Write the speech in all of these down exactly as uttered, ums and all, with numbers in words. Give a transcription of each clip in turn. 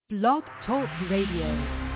Blog Talk Radio.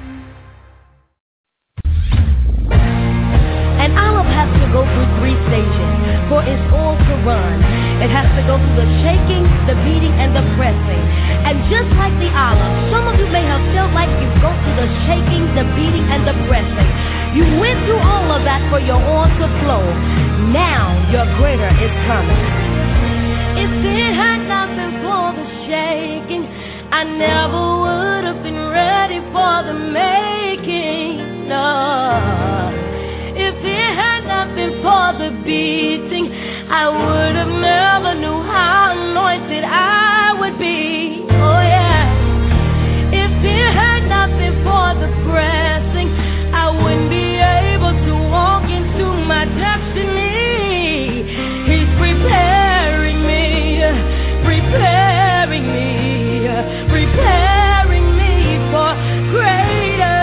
An olive has to go through three stages for its oil to run. It has to go through the shaking, the beating, and the pressing. And just like the olive, some of you may have felt like you go through the shaking, the beating, and the pressing. You went through all of that for your oil to flow. Now your greater is coming. If it had not been for the shaking, I never would have been ready for the making. No. If it had not been for the beating, I would have never knew how anointed I would be. Oh yeah. If it had not been for the pressing, I wouldn't be able to walk into my destiny. He's preparing me, preparing me, preparing me for greater.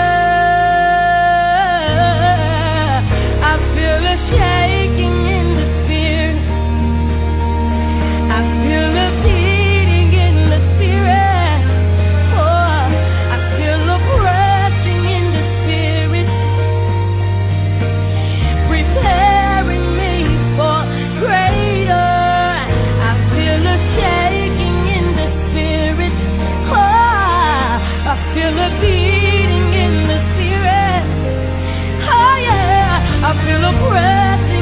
Shaking in the spirit, I feel a beating in the spirit. Oh, I feel a pressing in the spirit, preparing me for greater. I feel a shaking in the spirit. Oh, I feel a beating in the spirit. Oh yeah, I feel a pressing.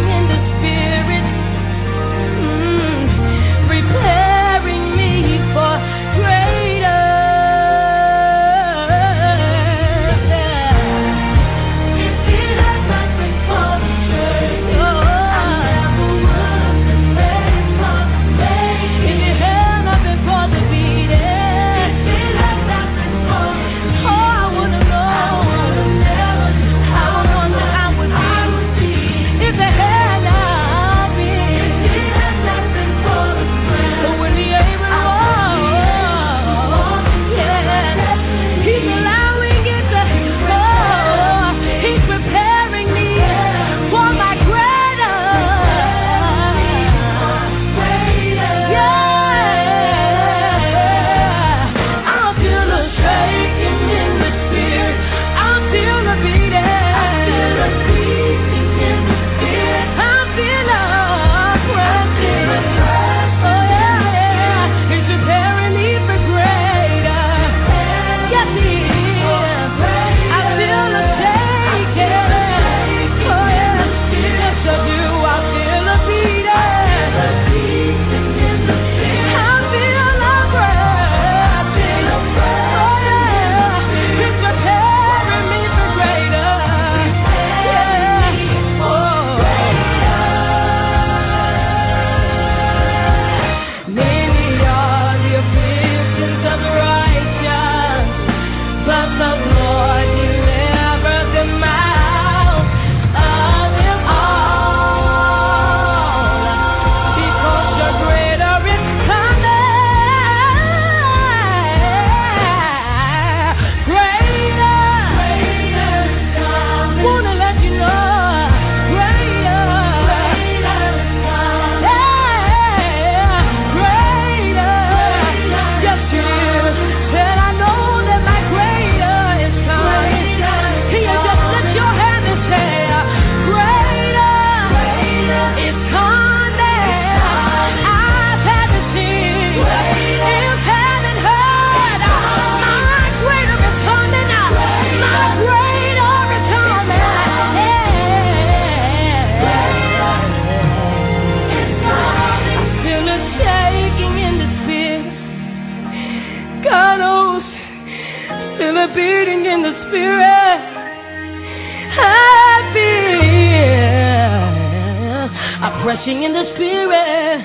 Rushing in the spirit,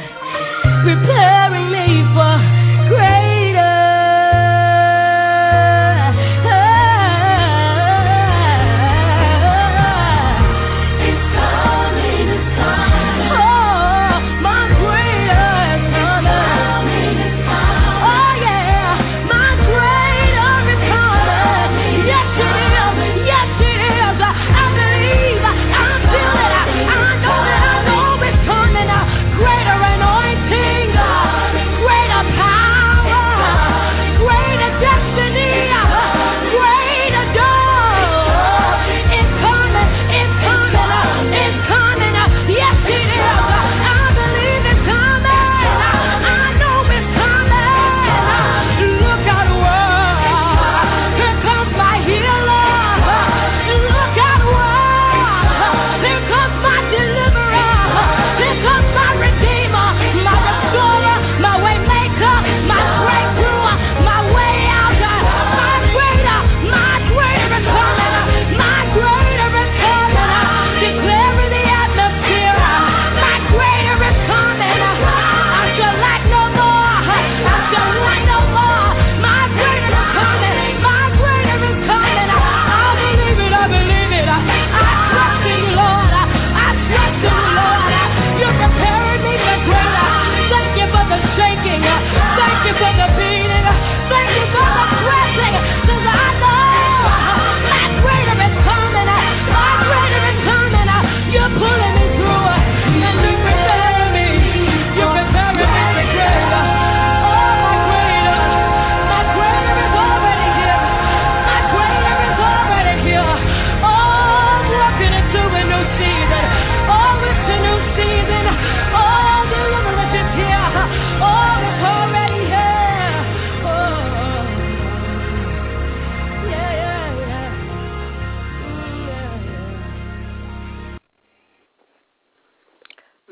preparing me for greater. It's coming, it's coming. Oh, my greater is coming. It's coming. Oh yeah, my greater is coming. Yes it is, yes it is. I believe, I feel it, I know that I know. Greater anointing, greater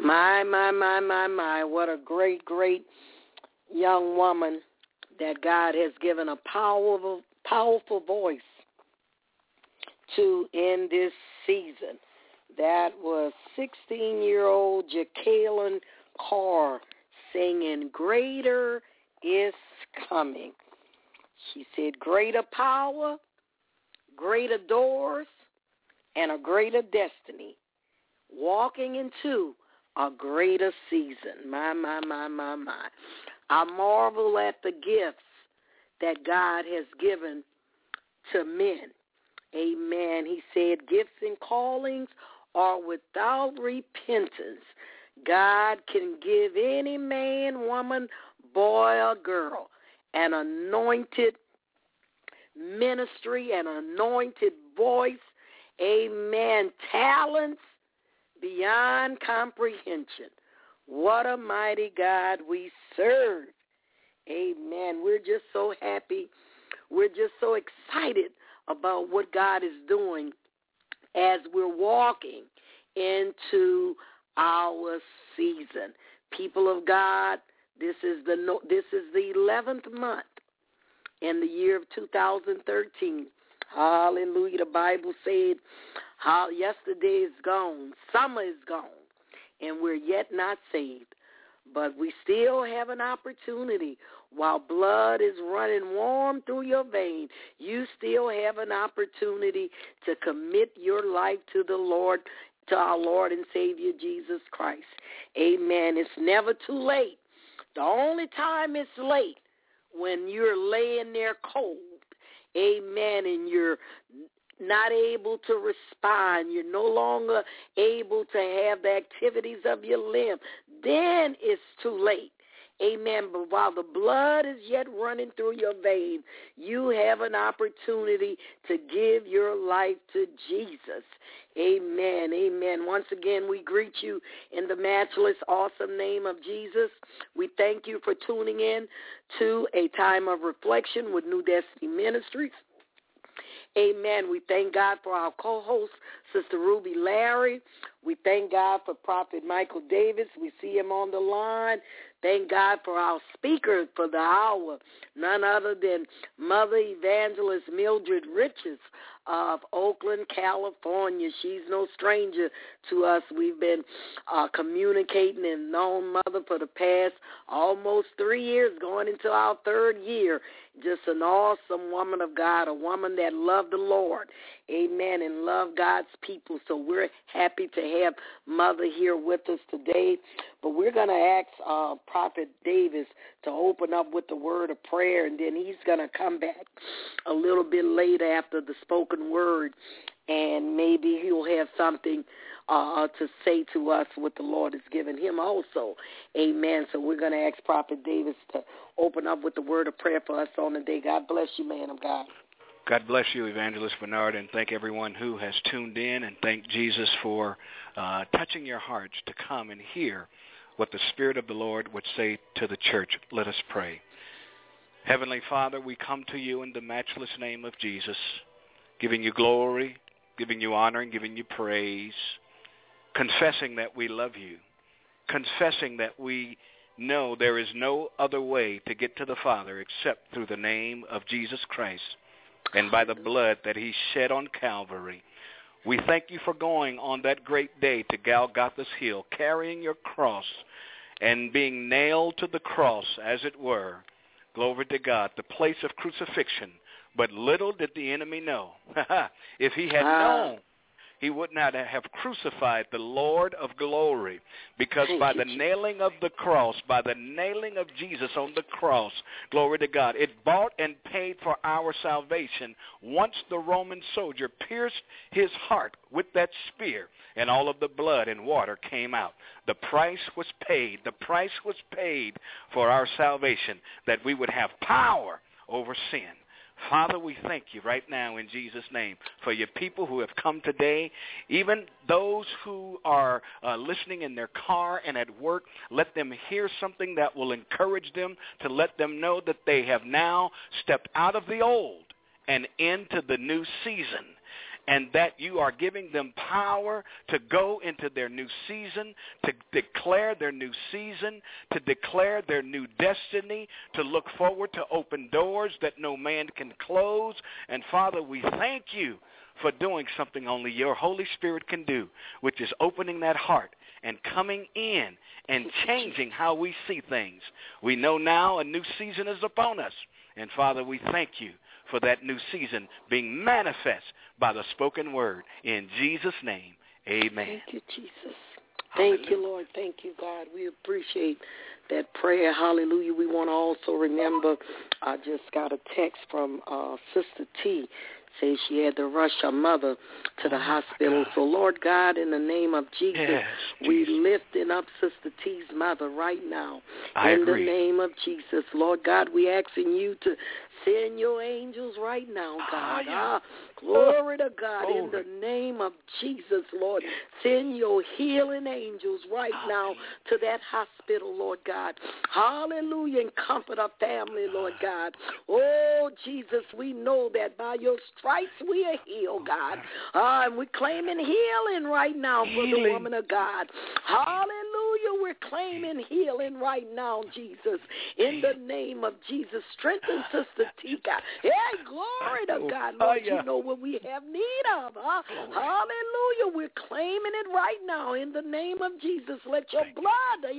My, my, my, my, my, what a great, great young woman that God has given a powerful, powerful voice to in this season. That was sixteen-year-old Jacqueline Carr singing, "Greater is Coming." She said, greater power, greater doors, and a greater destiny, walking into a greater season. My, my, my, my, my. I marvel at the gifts that God has given to men. Amen. He said gifts and callings are without repentance. God can give any man, woman, boy, or girl an anointed ministry, an anointed voice. Amen. Talents beyond comprehension. What a mighty God we serve. Amen. We're just so happy. We're just so excited about what God is doing as we're walking into our season. People of God, this is the this is the eleventh month in the year of two thousand thirteen. Hallelujah. The Bible said, how yesterday is gone, summer is gone, and we're yet not saved. But we still have an opportunity. While blood is running warm through your vein, you still have an opportunity to commit your life to the Lord, to our Lord and Savior Jesus Christ. Amen. It's never too late. The only time it's late when you're laying there cold. Amen. And you're not able to respond. You're no longer able to have the activities of your limb. Then it's too late. Amen. But while the blood is yet running through your veins, you have an opportunity to give your life to Jesus. Amen. Amen. Once again, we greet you in the matchless, awesome name of Jesus. We thank you for tuning in to a time of reflection with New Destiny Ministries. Amen. We thank God for our co-host, Sister Ruby Larry. We thank God for Prophet Michael Davis. We see him on the line. Thank God for our speaker for the hour, none other than Mother Evangelist Mildred Riches of Oakland, California. She's no stranger to us. We've been uh, communicating and known Mother for the past almost three years, going into our third year. Just an awesome woman of God, a woman that loved the Lord, amen, and loved God's people. So we're happy to have Mother here with us today. But we're going to ask uh, Prophet Davis to open up with the word of prayer, and then he's going to come back a little bit later after the spoken word, and maybe he'll have something uh, to say to us what the Lord has given him also. Amen. So we're going to ask Prophet Davis to open up with the word of prayer for us on the day. God bless you, man of God. God bless you, Evangelist Bernard, and thank everyone who has tuned in, and thank Jesus for uh, touching your hearts to come and hear what the Spirit of the Lord would say to the church. Let us pray. Heavenly Father, we come to you in the matchless name of Jesus, giving you glory, giving you honor, and giving you praise, confessing that we love you, confessing that we know there is no other way to get to the Father except through the name of Jesus Christ and by the blood that he shed on Calvary. We thank you for going on that great day to Golgotha's hill, carrying your cross and being nailed to the cross, as it were. Glory to God, the place of crucifixion. But little did the enemy know. If he had known, he would not have crucified the Lord of glory, because by the nailing of the cross, by the nailing of Jesus on the cross, glory to God, it bought and paid for our salvation once the Roman soldier pierced his heart with that spear and all of the blood and water came out. The price was paid. The price was paid for our salvation, that we would have power over sin. Father, we thank you right now in Jesus' name for your people who have come today, even those who are uh, listening in their car and at work. Let them hear something that will encourage them, to let them know that they have now stepped out of the old and into the new season. and that you are giving them power to go into their new season, to declare their new season, to declare their new destiny, to look forward to open doors that no man can close. And Father, we thank you for doing something only your Holy Spirit can do, which is opening that heart and coming in and changing how we see things. We know now a new season is upon us. And, Father, we thank you for that new season being manifest by the spoken word. In Jesus' name, amen. Thank you, Jesus. Thank Hallelujah. you, Lord. Thank you, God. We appreciate that prayer. Hallelujah. We want to also remember, I just got a text from uh, Sister T. Say she had to rush her mother to the oh hospital. So, Lord God, in the name of Jesus, yes, we Jesus. lifting up Sister T's mother right now. I in agree. the name of Jesus, Lord God, we asking you to send your angels right now, God. Oh, yeah. ah, glory to God. Glory. In the name of Jesus, Lord, send your healing angels right oh, now to that hospital, Lord God. Hallelujah. And comfort our family, Lord God. Oh, Jesus, we know that by your stripes we are healed, God. Uh, and we're claiming healing right now for healing. the woman of God. Hallelujah. We're claiming healing right now, Jesus. In the name of Jesus. Strengthen Sister Tika. Hey, glory to God. Lord, you know what we have need of. Huh? Hallelujah. We're claiming it right now in the name of Jesus. Let your blood,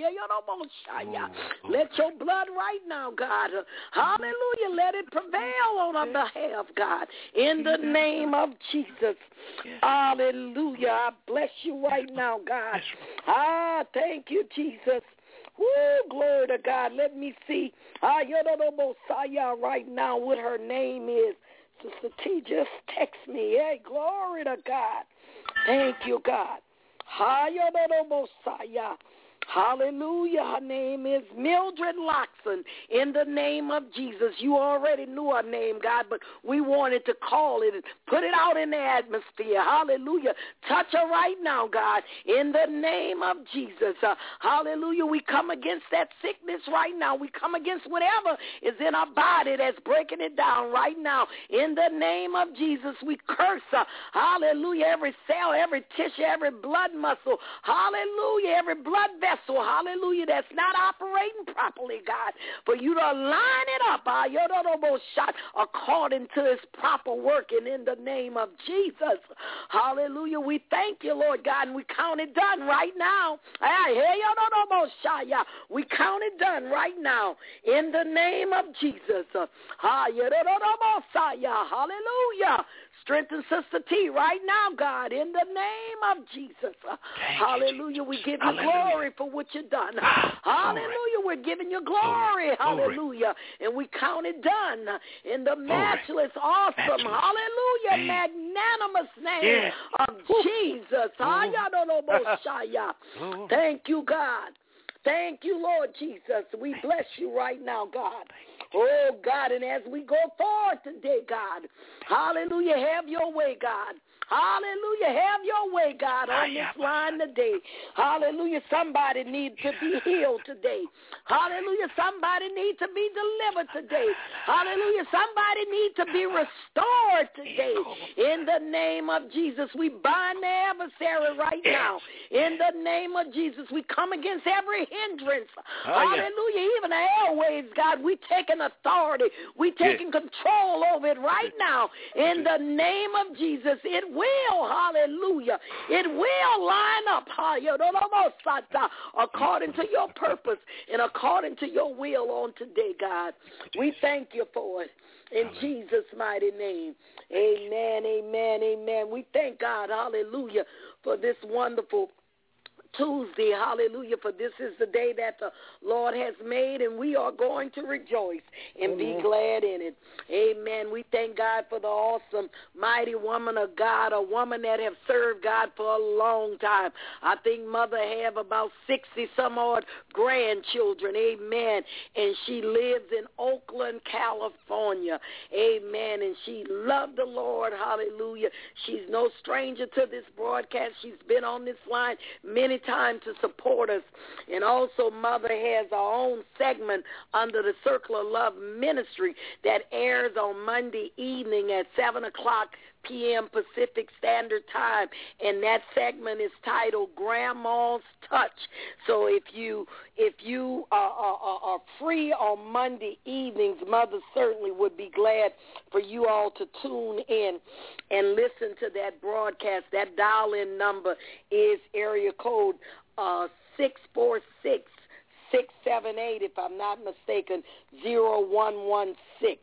let your blood right now, God. Hallelujah. Let it prevail on our behalf, God. In the name of Jesus. Hallelujah. I bless you right now, God. Ah, thank you, Jesus. Woo, glory to God. Let me see. Ah, Messiah right now what her name is. Sister T just text me. Hey, glory to God. Thank you, God. Ah, Messiah. Hallelujah. Her name is Mildred Loxon. In the name of Jesus. You already knew her name, God, but we wanted to call it and put it out in the atmosphere. Hallelujah. Touch her right now, God, in the name of Jesus. Uh, hallelujah. We come against that sickness right now. We come against whatever is in our body that's breaking it down right now. In the name of Jesus, we curse her. Hallelujah. Every cell, every tissue, every blood muscle. Hallelujah. Every blood vessel. Hallelujah, that's not operating properly, God, for you to line it up uh, according to its proper working in the name of Jesus. Hallelujah, we thank you, Lord God, and we count it done right now. We count it done right now in the name of Jesus. Hallelujah. Strengthen Sister T right now, God, in the name of Jesus. Hallelujah. We give you Hallelujah. glory for what you've done. Ah, Hallelujah. Glory. We're giving you glory. glory. Hallelujah. And we count it done in the matchless, awesome, matchless. hallelujah, name. magnanimous name yeah. of Ooh. Jesus. Oh. Thank you, God. Thank you, Lord Jesus. We bless you right now, God. Oh, God, and as we go forward today, God, hallelujah, have your way, God. Hallelujah, have your way, God, on this line today. Hallelujah, somebody needs to be healed today. Hallelujah, somebody needs to be delivered today. Hallelujah, somebody needs to be restored today. In the name of Jesus, we bind the adversary right now. In the name of Jesus, we come against every hindrance. Hallelujah, even the airwaves, God, we taking authority. We taking control over it right now. In the name of Jesus, it will. will, hallelujah. It will line up, according to your purpose and according to your will on today, God. We thank you for it. In Jesus' mighty name. Amen, amen, amen. We thank God, hallelujah, for this wonderful Tuesday, hallelujah, for this is the day that the Lord has made, and we are going to rejoice and Amen. be glad in it. Amen. We thank God for the awesome, mighty woman of God, a woman that have served God for a long time. I think Mother have about sixty some odd grandchildren. Amen. And she lives in Oakland, California. Amen. And she loved the Lord. Hallelujah. She's no stranger to this broadcast. She's been on this line many time to support us. And also Mother has her own segment under the Circle of Love Ministry that airs on Monday evening at seven o'clock p.m. Pacific Standard Time, and that segment is titled Grandma's Touch. So if you if you are, are, are free on Monday evenings, Mother certainly would be glad for you all to tune in and listen to that broadcast. That dial-in number is area code uh, six four six, six seven eight, if I'm not mistaken, zero one one six.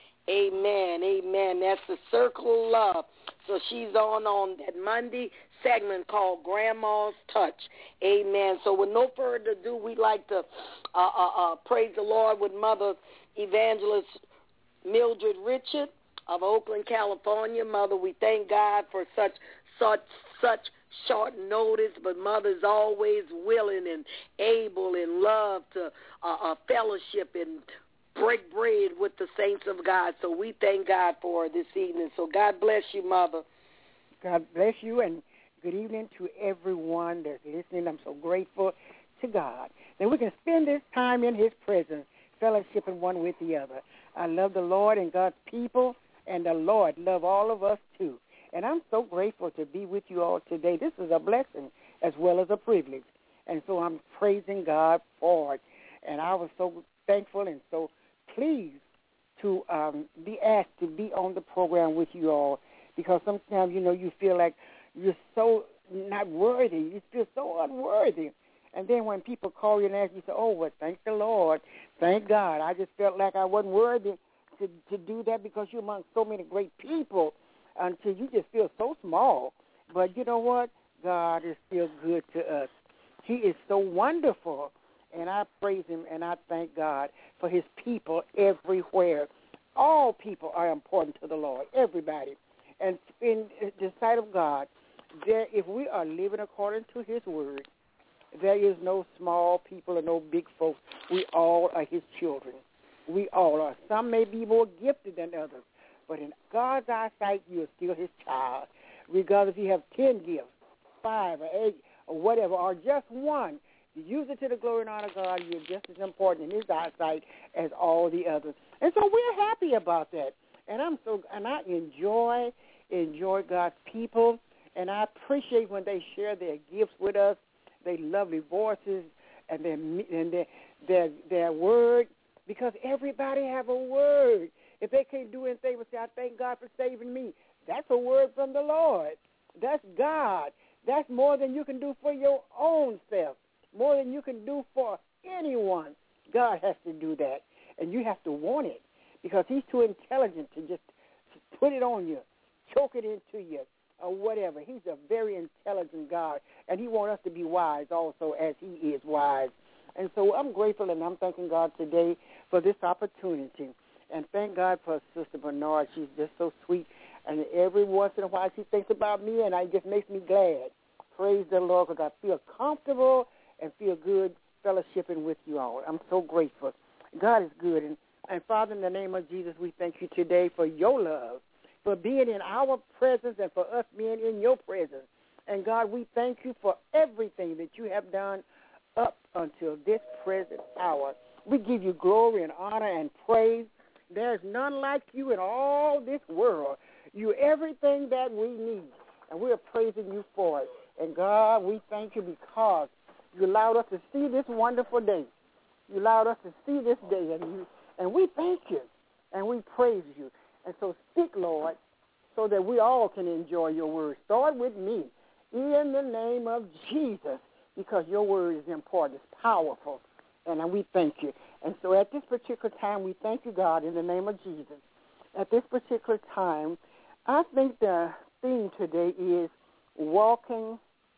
Amen, amen. That's the Circle of Love. So she's on on that Monday segment called Grandma's Touch. Amen. So with no further ado, we'd like to uh, uh, uh, praise the Lord with Mother Evangelist Mildred Richard of Oakland, California. Mother, we thank God for such such such short notice, but Mother's always willing and able and love to uh, uh, fellowship and break bread with the saints of God. So we thank God for her this evening. So God bless you, Mother. God bless you, and good evening to everyone that's listening. I'm so grateful to God that we can spend this time in his presence, fellowshipping one with the other. I love the Lord and God's people, and the Lord love all of us too. And I'm so grateful to be with you all today. This is a blessing as well as a privilege. And so I'm praising God for it. And I was so thankful and so pleased to um, be asked to be on the program with you all, because sometimes, you know, you feel like you're so not worthy. You feel so unworthy. And then when people call you and ask you, say, oh, well, thank the Lord. Thank God. I just felt like I wasn't worthy to, to do that because you're among so many great people until you just feel so small. But you know what? God is still good to us. He is so wonderful. And I praise him and I thank God for his people everywhere. All people are important to the Lord, everybody. And in the sight of God, there, if we are living according to his word, there is no small people or no big folks. We all are his children. We all are. Some may be more gifted than others, but in God's eyesight, you are still his child. Regardless if you have ten gifts, five or eight or whatever, or just one, you use it to the glory and honor of God. You're just as important in his eyesight as all the others. And so we're happy about that. And I'm so and I enjoy enjoy God's people, and I appreciate when they share their gifts with us, their lovely voices and their and their their, their word, because everybody have a word. If they can't do anything but say, I thank God for saving me, that's a word from the Lord. That's God. That's more than you can do for your own self, more than you can do for anyone. God has to do that, and you have to want it, because he's too intelligent to just put it on you, choke it into you, or whatever. He's a very intelligent God, and he wants us to be wise also as he is wise. And so I'm grateful, and I'm thanking God today for this opportunity. And thank God for Sister Bernard. She's just so sweet. And every once in a while she thinks about me, and it just makes me glad. Praise the Lord, because I feel comfortable and feel good fellowshipping with you all. I'm so grateful. God is good. And, and Father, in the name of Jesus, we thank you today for your love, for being in our presence and for us being in your presence. And, God, we thank you for everything that you have done up until this present hour. We give you glory and honor and praise. There's none like you in all this world. You're everything that we need, and we're praising you for it. And, God, we thank you because you allowed us to see this wonderful day. You allowed us to see this day, and, you, and we thank you, and we praise you. And so speak, Lord, so that we all can enjoy your word. Start with me in the name of Jesus, because your word is important. It's powerful, and we thank you. And so at this particular time, we thank you, God, in the name of Jesus. At this particular time, I think the theme today is walking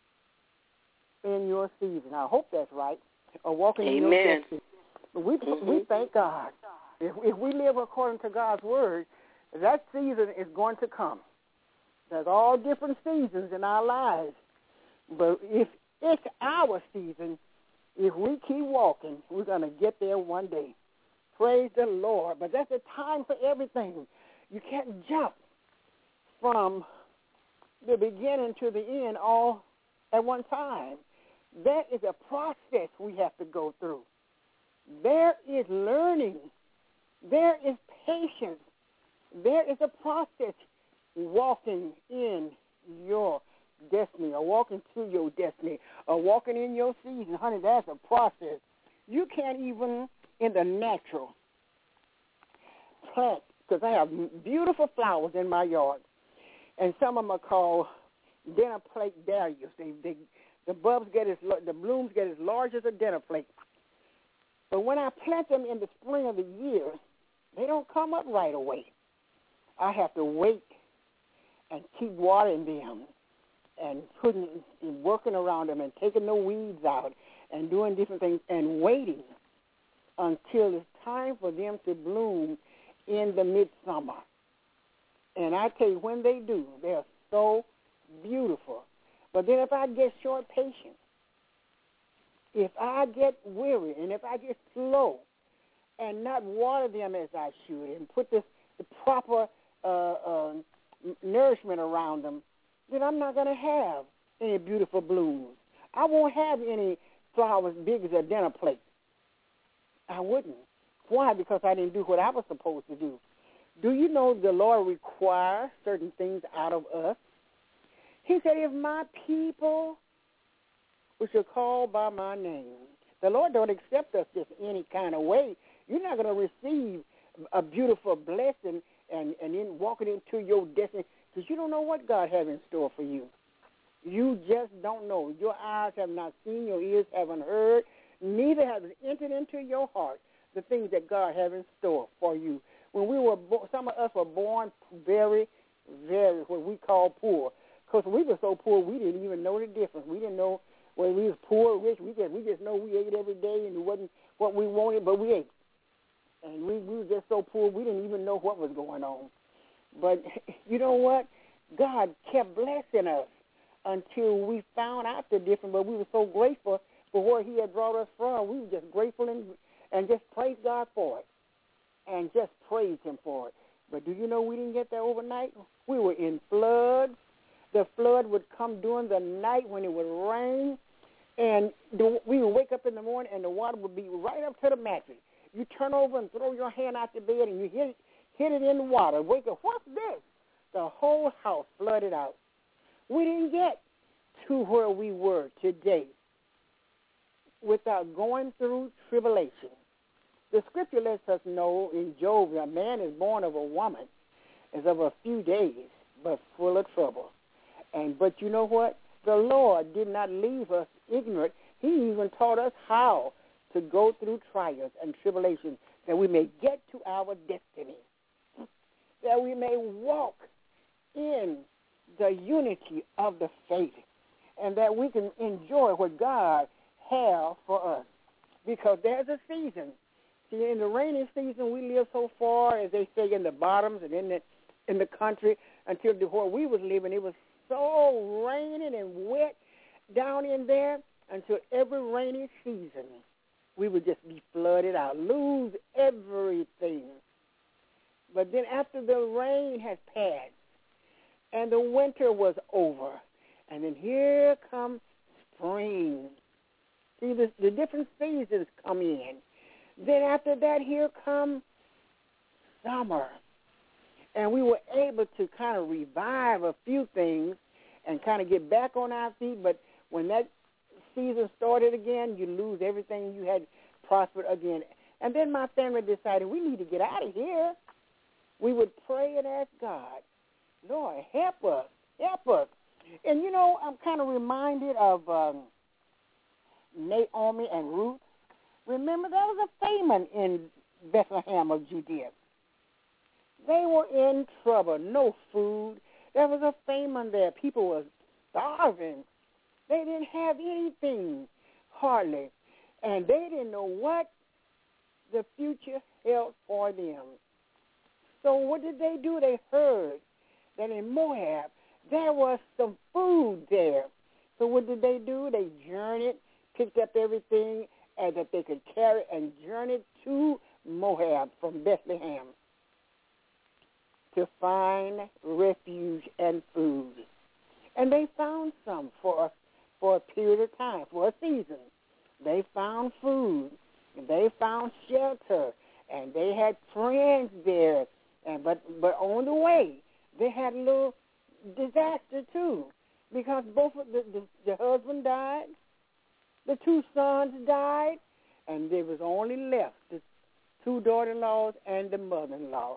in your season. I hope that's right, or walking Amen. in your season. We, Mm-hmm. we thank God. If, if we live according to God's word, that season is going to come. There's all different seasons in our lives. But if it's our season, if we keep walking, we're going to get there one day. Praise the Lord. But that's a time for everything. You can't jump from the beginning to the end all at one time. That is a process we have to go through. There is learning. There is patience. There is a process walking in your destiny or walking to your destiny or walking in your season, honey, that's a process. You can't even, in the natural, plant, because I have beautiful flowers in my yard, and some of them are called dinner plate dahlias. They, they, the bulbs get as, the blooms get as large as a dinner plate. But when I plant them in the spring of the year, they don't come up right away. I have to wait and keep watering them and putting and working around them and taking the weeds out and doing different things and waiting until it's time for them to bloom in the midsummer. And I tell you, when they do, they're so beautiful. But then if I get short patience, if I get weary and if I get slow and not water them as I should and put this, the proper uh, uh, nourishment around them, then I'm not going to have any beautiful blooms. I won't have any flowers big as a dinner plate. I wouldn't. Why? Because I didn't do what I was supposed to do. Do you know the Lord requires certain things out of us? He said, if my people, which are called by my name, the Lord don't accept us just any kind of way. You're not going to receive a beautiful blessing and, and then walking into your destiny because you don't know what God has in store for you. You just don't know. Your eyes have not seen, your ears haven't heard, neither has it entered into your heart the things that God has in store for you. When we were, bo- some of us were born very, very, what we call poor. Because we were so poor, we didn't even know the difference. We didn't know whether we was poor or rich. We just, we just know we ate every day, and it wasn't what we wanted, but we ate. And we, we were just so poor, we didn't even know what was going on. But you know what? God kept blessing us until we found out the difference, but we were so grateful for where he had brought us from. We were just grateful and, and just praised God for it and just praised him for it. But do you know we didn't get there overnight? We were in floods. The flood would come during the night when it would rain, and the, we would wake up in the morning, and the water would be right up to the mattress. You turn over and throw your hand out the bed, and you hit it, hit it in the water. Wake up, what's this? The whole house flooded out. We didn't get to where we were today without going through tribulation. The scripture lets us know in Job, a man is born of a woman, is of a few days, but full of trouble. And but you know what? The Lord did not leave us ignorant. He even taught us how to go through trials and tribulations that we may get to our destiny, that we may walk in the unity of the faith, and that we can enjoy what God has for us. Because there's a season. See, in the rainy season, we live so far, as they say, in the bottoms and in the in the country, until the, where we was living, it was so raining and wet down in there until every rainy season we would just be flooded out, lose everything. But then after the rain had passed and the winter was over, and then here comes spring. See, the, the different seasons come in. Then after that, here comes summer. And we were able to kind of revive a few things and kind of get back on our feet. But when that season started again, you lose everything you had prospered again. And then my family decided we need to get out of here. We would pray and ask God, Lord, help us, help us. And, you know, I'm kind of reminded of um, Naomi and Ruth. Remember, there was a famine in Bethlehem of Judea. They were in trouble, no food. There was a famine there. People were starving. They didn't have anything, hardly. And they didn't know what the future held for them. So what did they do? They heard that in Moab there was some food there. So what did they do? They journeyed, picked up everything and that they could carry and journeyed to Moab from Bethlehem to find refuge and food. And they found some for a, for a period of time, for a season. They found food, and they found shelter, and they had friends there. And but but on the way, they had a little disaster too, because both of the, the, the husband died, the two sons died, and there was only left the two daughter-in-laws and the mother-in-law.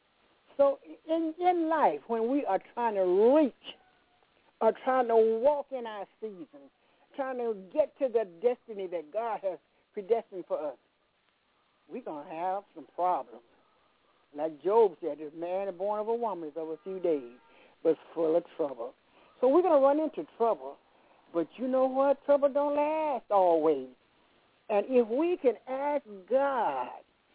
So in, in life, when we are trying to reach or trying to walk in our season, trying to get to the destiny that God has predestined for us, we're going to have some problems. Like Job said, the man born of a woman is of a few days, but full of trouble. So we're going to run into trouble. But you know what? Trouble don't last always. And if we can ask God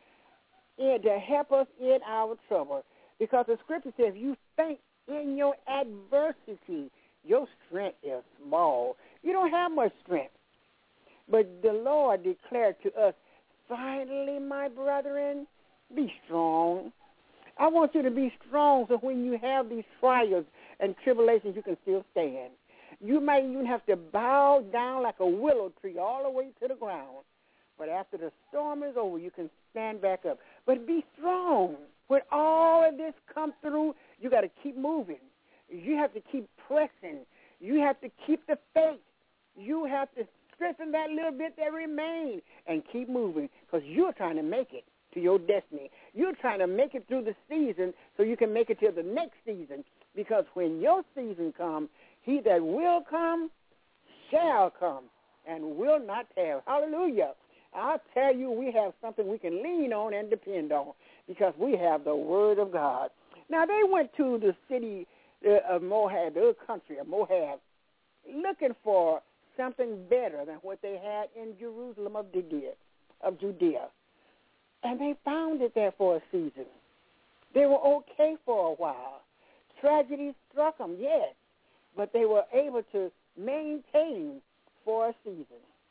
in, to help us in our trouble, because the scripture says, if you think in your adversity, your strength is small. You don't have much strength. But the Lord declared to us, finally, my brethren, be strong. I want you to be strong so when you have these trials and tribulations, you can still stand. You might even have to bow down like a willow tree all the way to the ground. But after the storm is over, you can stand back up. But be strong. When all of this comes through, you got to keep moving. You have to keep pressing. You have to keep the faith. You have to strengthen that little bit that remains and keep moving, because you're trying to make it to your destiny. You're trying to make it through the season so you can make it to the next season, because when your season comes, he that will come shall come and will not tarry. Hallelujah. I'll tell you, we have something we can lean on and depend on, because we have the word of God. Now, they went to the city of Moab, the country of Moab, looking for something better than what they had in Jerusalem of Judea, of Judea. And they found it there for a season. They were okay for a while. Tragedy struck them, yes, but they were able to maintain for a season.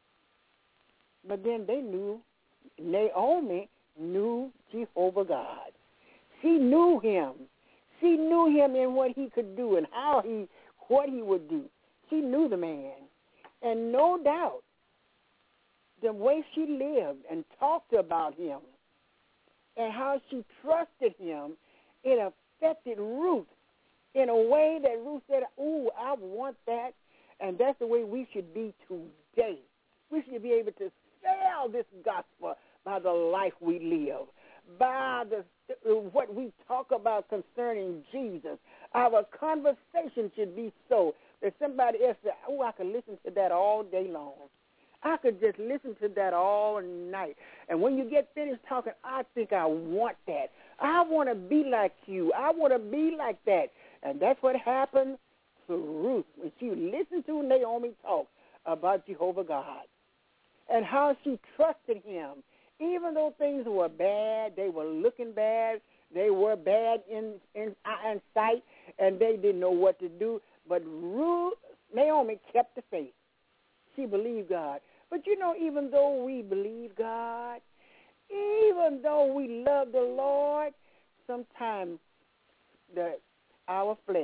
But then they knew, Naomi knew Jehovah God. She knew him. She knew him in what he could do and how he, what he would do. She knew the man. And no doubt, the way she lived and talked about him and how she trusted him, it affected Ruth in a way that Ruth said, ooh, I want that. And that's the way we should be today. We should be able to sell this gospel by the life we live, by the what we talk about concerning Jesus. Our conversation should be so that somebody else says, oh, I could listen to that all day long. I could just listen to that all night. And when you get finished talking, I think I want that. I want to be like you. I want to be like that. And that's what happened to Ruth when she listened to Naomi talk about Jehovah God and how she trusted him. Even though things were bad, they were looking bad, they were bad in, in, in sight, and they didn't know what to do. But Ruth, Naomi kept the faith. She believed God. But, you know, even though we believe God, even though we love the Lord, sometimes the our flesh,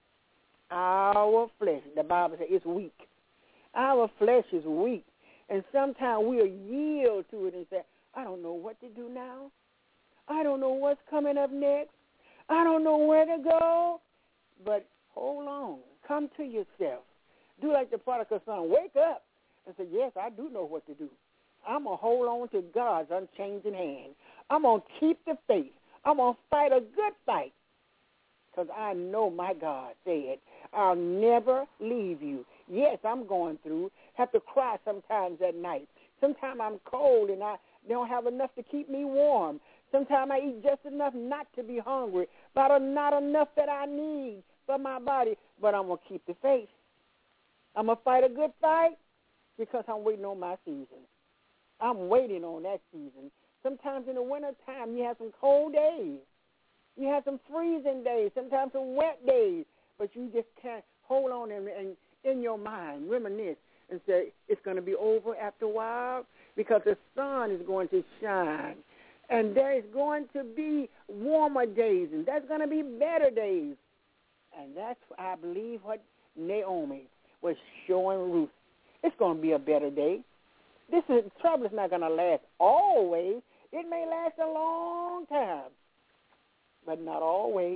our flesh, the Bible says, is weak. Our flesh is weak. And sometimes we'll yield to it and say, I don't know what to do now. I don't know what's coming up next. I don't know where to go. But hold on. Come to yourself. Do like the prodigal son. Wake up and say, yes, I do know what to do. I'm going to hold on to God's unchanging hand. I'm going to keep the faith. I'm going to fight a good fight, because I know my God said, I'll never leave you. Yes, I'm going through. Have to cry sometimes at night. Sometimes I'm cold and I don't have enough to keep me warm. Sometimes I eat just enough not to be hungry, but not enough that I need for my body. But I'm going to keep the faith. I'm going to fight a good fight because I'm waiting on my season. I'm waiting on that season. Sometimes in the wintertime, you have some cold days. You have some freezing days, sometimes some wet days, but you just can't hold on and, and in your mind reminisce and say it's going to be over after a while, because the sun is going to shine, and there is going to be warmer days, and there's going to be better days. And that's, I believe, what Naomi was showing Ruth. It's going to be a better day. This is, trouble is not going to last always. It may last a long time, but not always.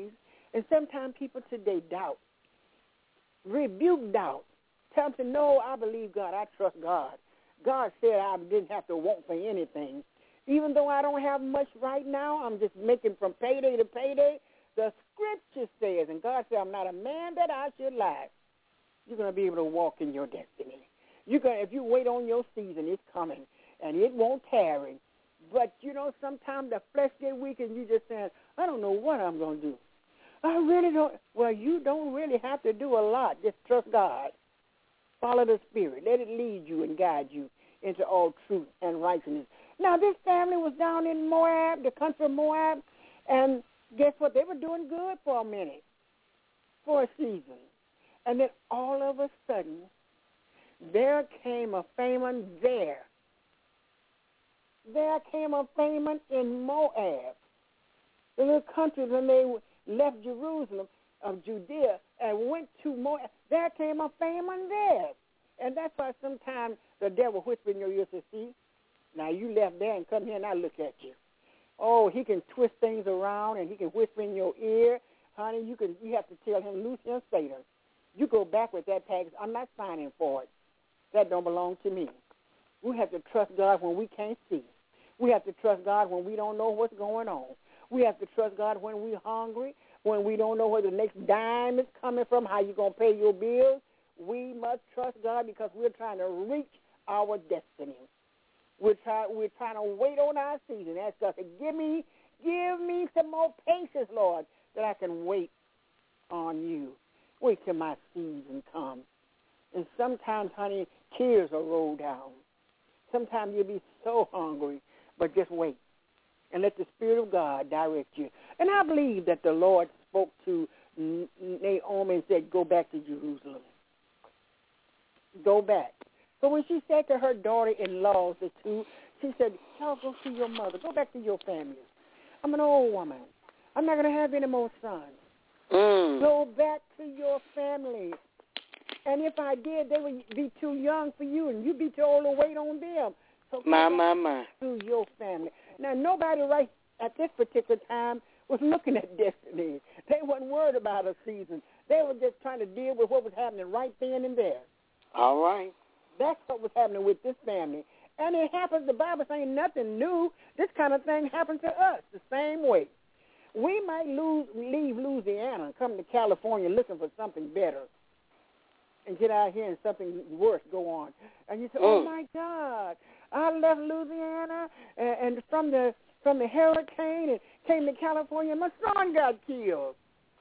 And sometimes people today doubt. Rebuke doubt. Tell them to know, I believe God. I trust God. God said I didn't have to want for anything. Even though I don't have much right now, I'm just making from payday to payday. The scripture says, and God said, I'm not a man that I should lie. You're going to be able to walk in your destiny. You're going to, if you wait on your season, it's coming, and it won't tarry. But, you know, sometimes the flesh get weak, and you just saying, I don't know what I'm going to do. I really don't. Well, you don't really have to do a lot. Just trust God. Follow the Spirit. Let it lead you and guide you into all truth and righteousness. Now, this family was down in Moab, the country of Moab, and guess what? They were doing good for a minute, for a season. And then all of a sudden, there came a famine there. There came a famine in Moab. The little country, when they left Jerusalem of Judea and went to Moab, there came a famine there. And that's why sometimes the devil whispers in your ear to see, now you left there and come here and I look at you. Oh, he can twist things around and he can whisper in your ear. Honey, you can. You have to tell him, Lucian Satan, you go back with that package. I'm not signing for it. That don't belong to me. We have to trust God when we can't see. We have to trust God when we don't know what's going on. We have to trust God when we're hungry, when we don't know where the next dime is coming from, how you're going to pay your bills. We must trust God because we're trying to reach our destiny. We're, try, we're trying to wait on our season. Ask God to give me, give me some more patience, Lord, that I can wait on you. Wait till my season comes. And sometimes, honey, tears will roll down. Sometimes you'll be so hungry, but just wait and let the Spirit of God direct you. And I believe that the Lord spoke to Naomi and said, go back to Jerusalem. Go back. So when she said to her daughter-in-laws, the two, she said, y'all go to your mother. Go back to your family. I'm an old woman. I'm not going to have any more sons. Mm. Go back to your family. And if I did, they would be too young for you, and you'd be too old to wait on them. So my, my, my. To your family. Now, nobody right at this particular time was looking at destiny. They wasn't worried about a season. They were just trying to deal with what was happening right then and there. All right. That's what was happening with this family. And it happens, the Bible saying nothing new. This kind of thing happened to us the same way. We might lose, leave Louisiana and come to California looking for something better and get out here and something worse go on. And you say, oh, my God, I left Louisiana and, and from the from the hurricane and came to California, my son got killed.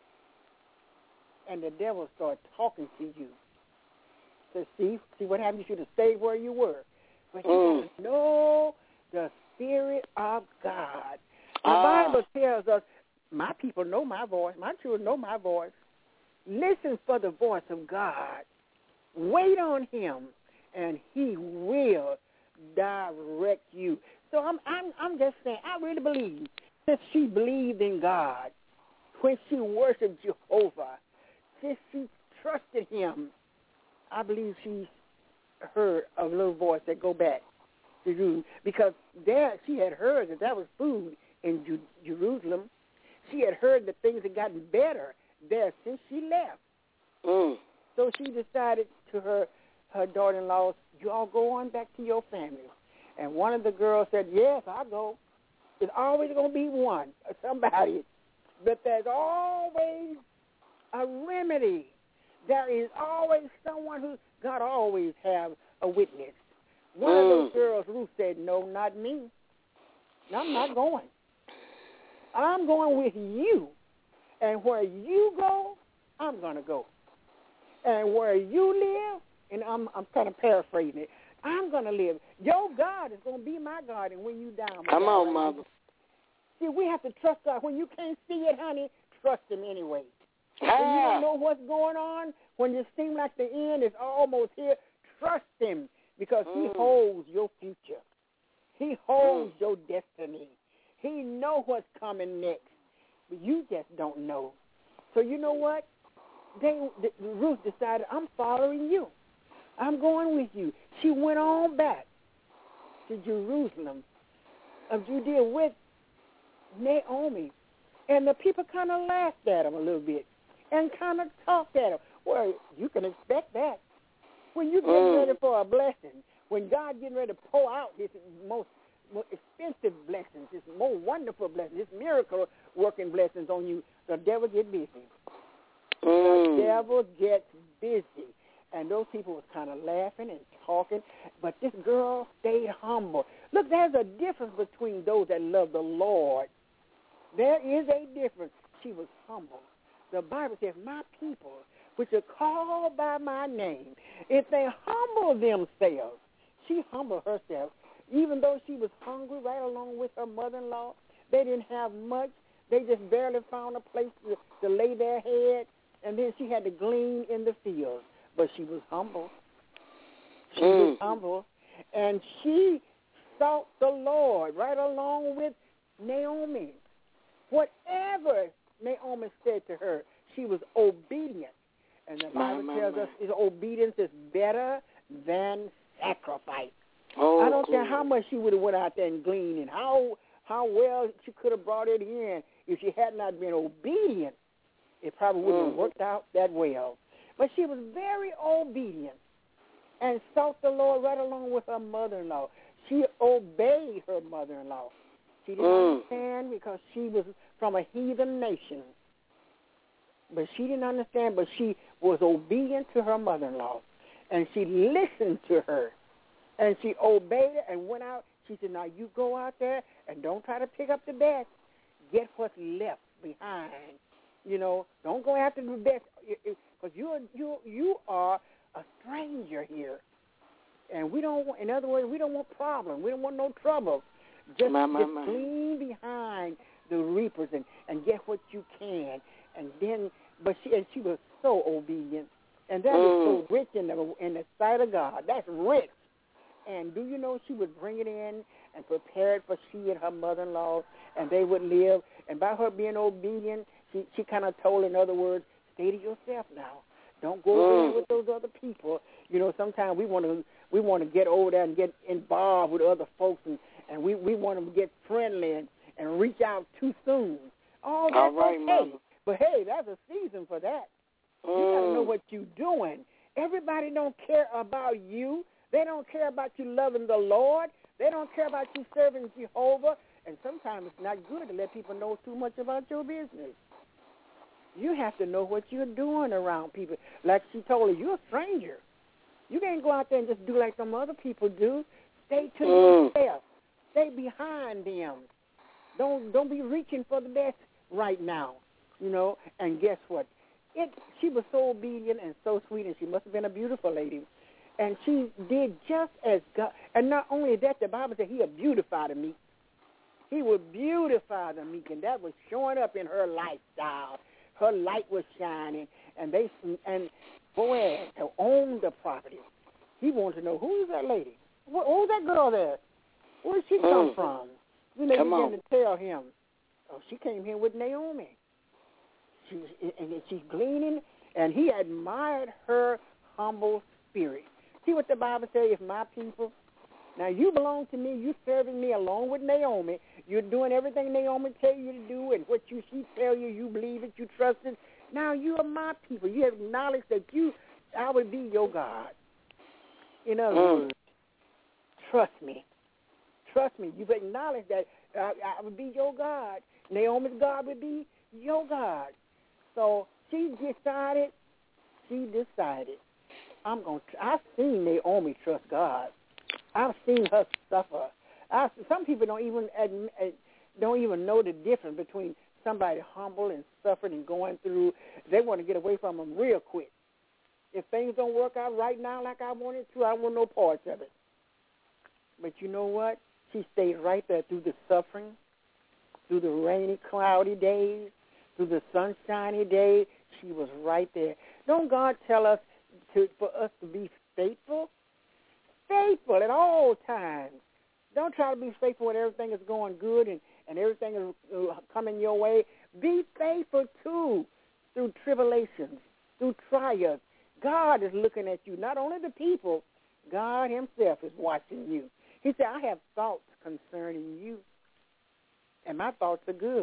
And the devil started talking to you. So see, see what happened? You should have stayed where you were. But you mm. got to know the Spirit of God. The ah. Bible tells us, my people know my voice. My children know my voice. Listen for the voice of God. Wait on him, and he will direct you. So I'm, I'm, I'm just saying, I really believe that she believed in God when she worshiped Jehovah, since she trusted him. I believe she heard a little voice that go back to you, because there she had heard that there was food in Ju- Jerusalem. She had heard that things had gotten better there since she left. Mm. So she decided to her, her daughter-in-law, you all go on back to your family. And one of the girls said, yes, I'll go. There's always going to be one, or somebody. But there's always a remedy. There is always someone who, God always have a witness. One mm. of those girls, Ruth, said, no, not me. I'm not going. I'm going with you. And where you go, I'm going to go. And where you live, and I'm I'm kind of paraphrasing it, I'm going to live. Your God is going to be my God, and when you down. Come God, on, Mother. See, we have to trust God. When you can't see it, honey, trust him anyway. When you don't know what's going on, when it seems like the end is almost here, trust him, because mm. he holds your future. He holds mm. your destiny. He knows what's coming next, but you just don't know. So you know what? They, the, Ruth decided, I'm following you. I'm going with you. She went on back to Jerusalem of Judea with Naomi. And the people kind of laughed at him a little bit and kind of talked at him. Well, you can expect that. When you're getting mm. ready for a blessing, when God getting ready to pour out his most, most expensive blessings, his most wonderful blessings, his miracle-working blessings on you, the devil get busy. Mm. The devil gets busy. And those people was kind of laughing and talking, but this girl stayed humble. Look, there's a difference between those that love the Lord. There is a difference. She was humble. The Bible says, my people, which are called by my name, if they humble themselves, she humbled herself. Even though she was hungry right along with her mother-in-law, they didn't have much. They just barely found a place to, to lay their head, and then she had to glean in the fields. But she was humble. She mm. was humble, and she sought the Lord right along with Naomi. Whatever Naomi said to her, she was obedient. And the Bible my, tells my. us his obedience is better than sacrifice. Oh, I don't care glory. how much she would have went out there and gleaned and how, how well she could have brought it in. If she had not been obedient, it probably wouldn't mm. have worked out that well. But she was very obedient and sought the Lord right along with her mother-in-law. She obeyed her mother-in-law. She didn't mm. understand because she was from a heathen nation. But she didn't understand, but she was obedient to her mother-in-law. And she listened to her. And she obeyed her and went out. She said, now you go out there and don't try to pick up the best. Get what's left behind. You know, don't go after the best. Because you you you are a stranger here, and we don't. Want, in other words, we don't want problems. We don't want no trouble. Just, my, my, just my. clean behind the reapers and, and get what you can, and then. But she and she was so obedient, and that mm. is so rich in the in the sight of God. That's rich. And do you know she would bring it in and prepare it for she and her mother-in-law, and they would live. And by her being obedient, she she kind of told, in other words, stay to yourself now. Don't go over there with those other people. You know, sometimes we want to we want to get over there and get involved with other folks, and, and we, we want to get friendly and, and reach out too soon. Oh, that's All right, okay. Mama. But, hey, that's a season for that. Mm. You got to know what you're doing. Everybody don't care about you. They don't care about you loving the Lord. They don't care about you serving Jehovah. And sometimes it's not good to let people know too much about your business. You have to know what you're doing around people. Like she told her, you're a stranger. You can't go out there and just do like some other people do. Stay to mm. yourself. Stay behind them. Don't don't be reaching for the best right now, you know. And guess what? It she was so obedient and so sweet, and she must have been a beautiful lady. And she did just as God. And not only that, the Bible said he would beautify the meek. He would beautify the meek, and that was showing up in her lifestyle. Her light was shining, and they and Boaz, to own the property, he wanted to know, who's that lady? Who's that girl there? Where did she come mm. from? Then they Come began on. to tell him, oh, she came here with Naomi. She was, and she's gleaning, and he admired her humble spirit. See what the Bible says, if my people, now you belong to me, you serving me along with Naomi, you're doing everything Naomi tell you to do, and what you she tell you, you believe it, you trust it. Now you are my people. You have acknowledged that you, I would be your God. In other mm. words, trust me. Trust me. You've acknowledged that I, I would be your God. Naomi's God would be your God. So she decided, she decided, I'm going to, I've seen Naomi trust God. I've seen her suffer. I've, some people don't even admit, don't even know the difference between somebody humble and suffering and going through. They want to get away from them real quick. If things don't work out right now like I want it to, I want no parts of it. But you know what? She stayed right there through the suffering, through the rainy, cloudy days, through the sunshiny days. She was right there. Don't God tell us to, for us to be faithful? Faithful at all times. Don't try to be faithful when everything is going good and, and everything is coming your way. Be faithful, too, through tribulations, through trials. God is looking at you, not only the people, God himself is watching you. He said, I have thoughts concerning you, and my thoughts are good.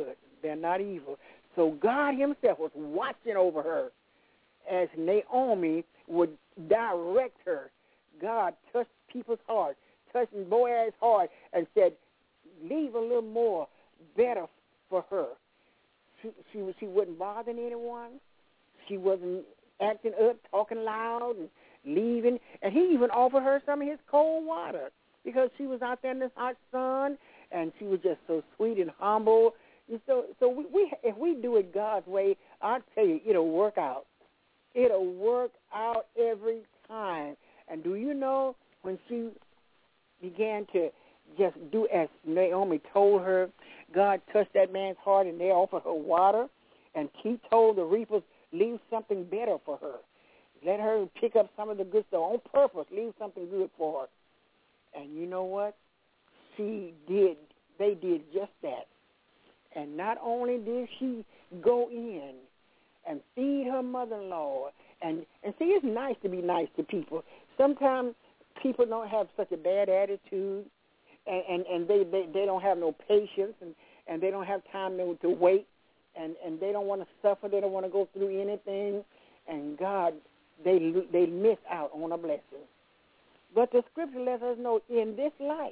They're not evil. So God himself was watching over her as Naomi would direct her. God touched people's hearts, touched Boaz's heart, and said, leave a little more better for her. She, she, she wasn't bothering anyone. She wasn't acting up, talking loud, and leaving. And he even offered her some of his cold water because she was out there in this hot sun, and she was just so sweet and humble. And so so we, we if we do it God's way, I'll tell you, it'll work out. It'll work out every time. And do you know, when she began to just do as Naomi told her, God touched that man's heart, and they offered her water, and he told the reapers, leave something better for her. Let her pick up some of the good stuff on purpose. Leave something good for her. And you know what? She did. They did just that. And not only did she go in and feed her mother-in-law, and, and see, it's nice to be nice to people. Sometimes people don't have such a bad attitude, and, and, and they, they, they don't have no patience, and, and they don't have time to, to wait, and, and they don't want to suffer. They don't want to go through anything. And God, they they miss out on a blessing. But the scripture lets us know in this life,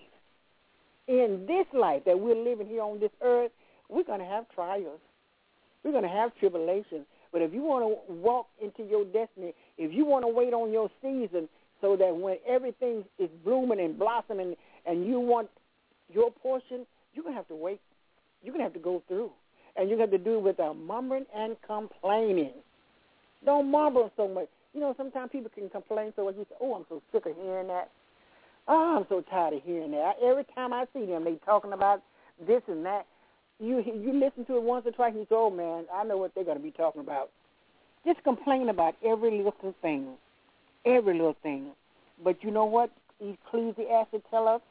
in this life that we're living here on this earth, we're going to have trials. We're going to have tribulations. But if you want to walk into your destiny, if you want to wait on your season so that when everything is blooming and blossoming and you want your portion, you're going to have to wait. You're going to have to go through. And you're going to have to do it without murmuring and complaining. Don't mumble so much. You know, sometimes people can complain so much. You say, oh, I'm so sick of hearing that. Oh, I'm so tired of hearing that. Every time I see them, they talking about this and that. You you listen to it once or twice, and you say, oh, man, I know what they're going to be talking about. Just complain about every little thing, every little thing. But you know what Ecclesiastes tell us?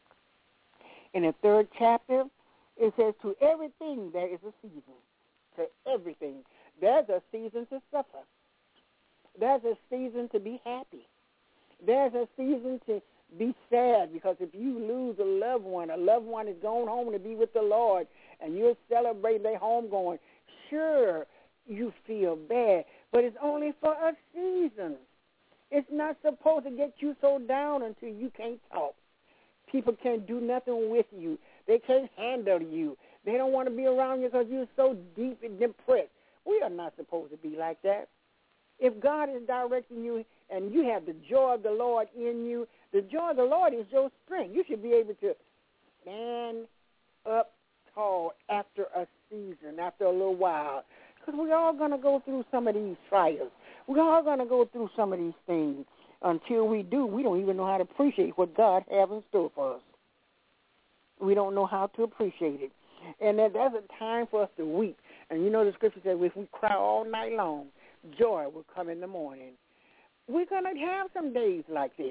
In the third chapter, it says, to everything there is a season. To everything. There's a season to suffer. There's a season to be happy. There's a season to be sad, because if you lose a loved one, a loved one is going home to be with the Lord, and you're celebrating their homegoing, sure, you feel bad, but it's only for a season. It's not supposed to get you so down until you can't talk. People can't do nothing with you. They can't handle you. They don't want to be around you because you're so deep and depressed. We are not supposed to be like that. If God is directing you and you have the joy of the Lord in you, the joy of the Lord is your strength. You should be able to stand up tall after a season, after a little while, because we're all going to go through some of these trials. We're all going to go through some of these things. Until we do, we don't even know how to appreciate what God has in store for us. We don't know how to appreciate it. And that there's a time for us to weep. And you know the scripture says if we cry all night long, joy will come in the morning. We're going to have some days like this.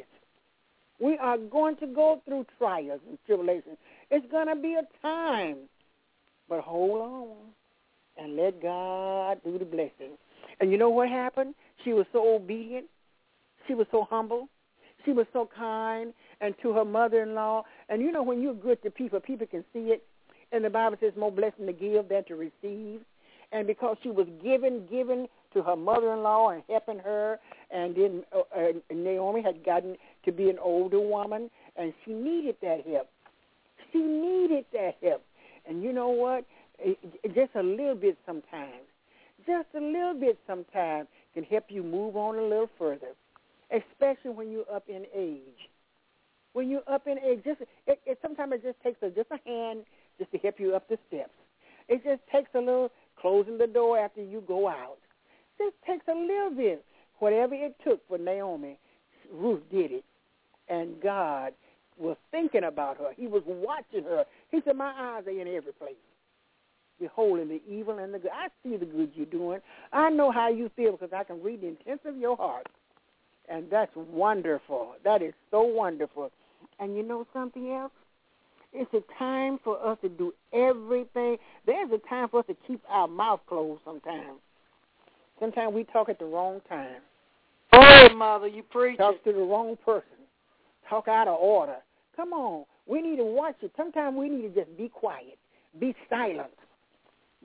We are going to go through trials and tribulations. It's going to be a time. But hold on and let God do the blessing. And you know what happened? She was so obedient. She was so humble. She was so kind, and to her mother-in-law. And you know, when you're good to people, people can see it. And the Bible says more blessing to give than to receive. And because she was giving, giving to her mother-in-law and helping her, and then uh, uh, Naomi had gotten to be an older woman, and she needed that help. She needed that help. And you know what? It, it, just a little bit sometimes, just a little bit sometimes can help you move on a little further, especially when you're up in age. When you're up in age, just it, it sometimes it just takes a, just a hand just to help you up the steps. It just takes a little closing the door after you go out. Just takes a little bit. Whatever it took for Naomi, Ruth did it. And God was thinking about her. He was watching her. He said, my eyes are in every place, beholding the evil and the good. I see the good you're doing. I know how you feel because I can read the intents of your heart. And that's wonderful. That is so wonderful. And you know something else? It's a time for us to do everything. There's a time for us to keep our mouth closed sometimes. Sometimes we talk at the wrong time. Oh, Mother, you preach. Talk to the wrong person. Talk out of order. Come on. We need to watch it. Sometimes we need to just be quiet. Be silent.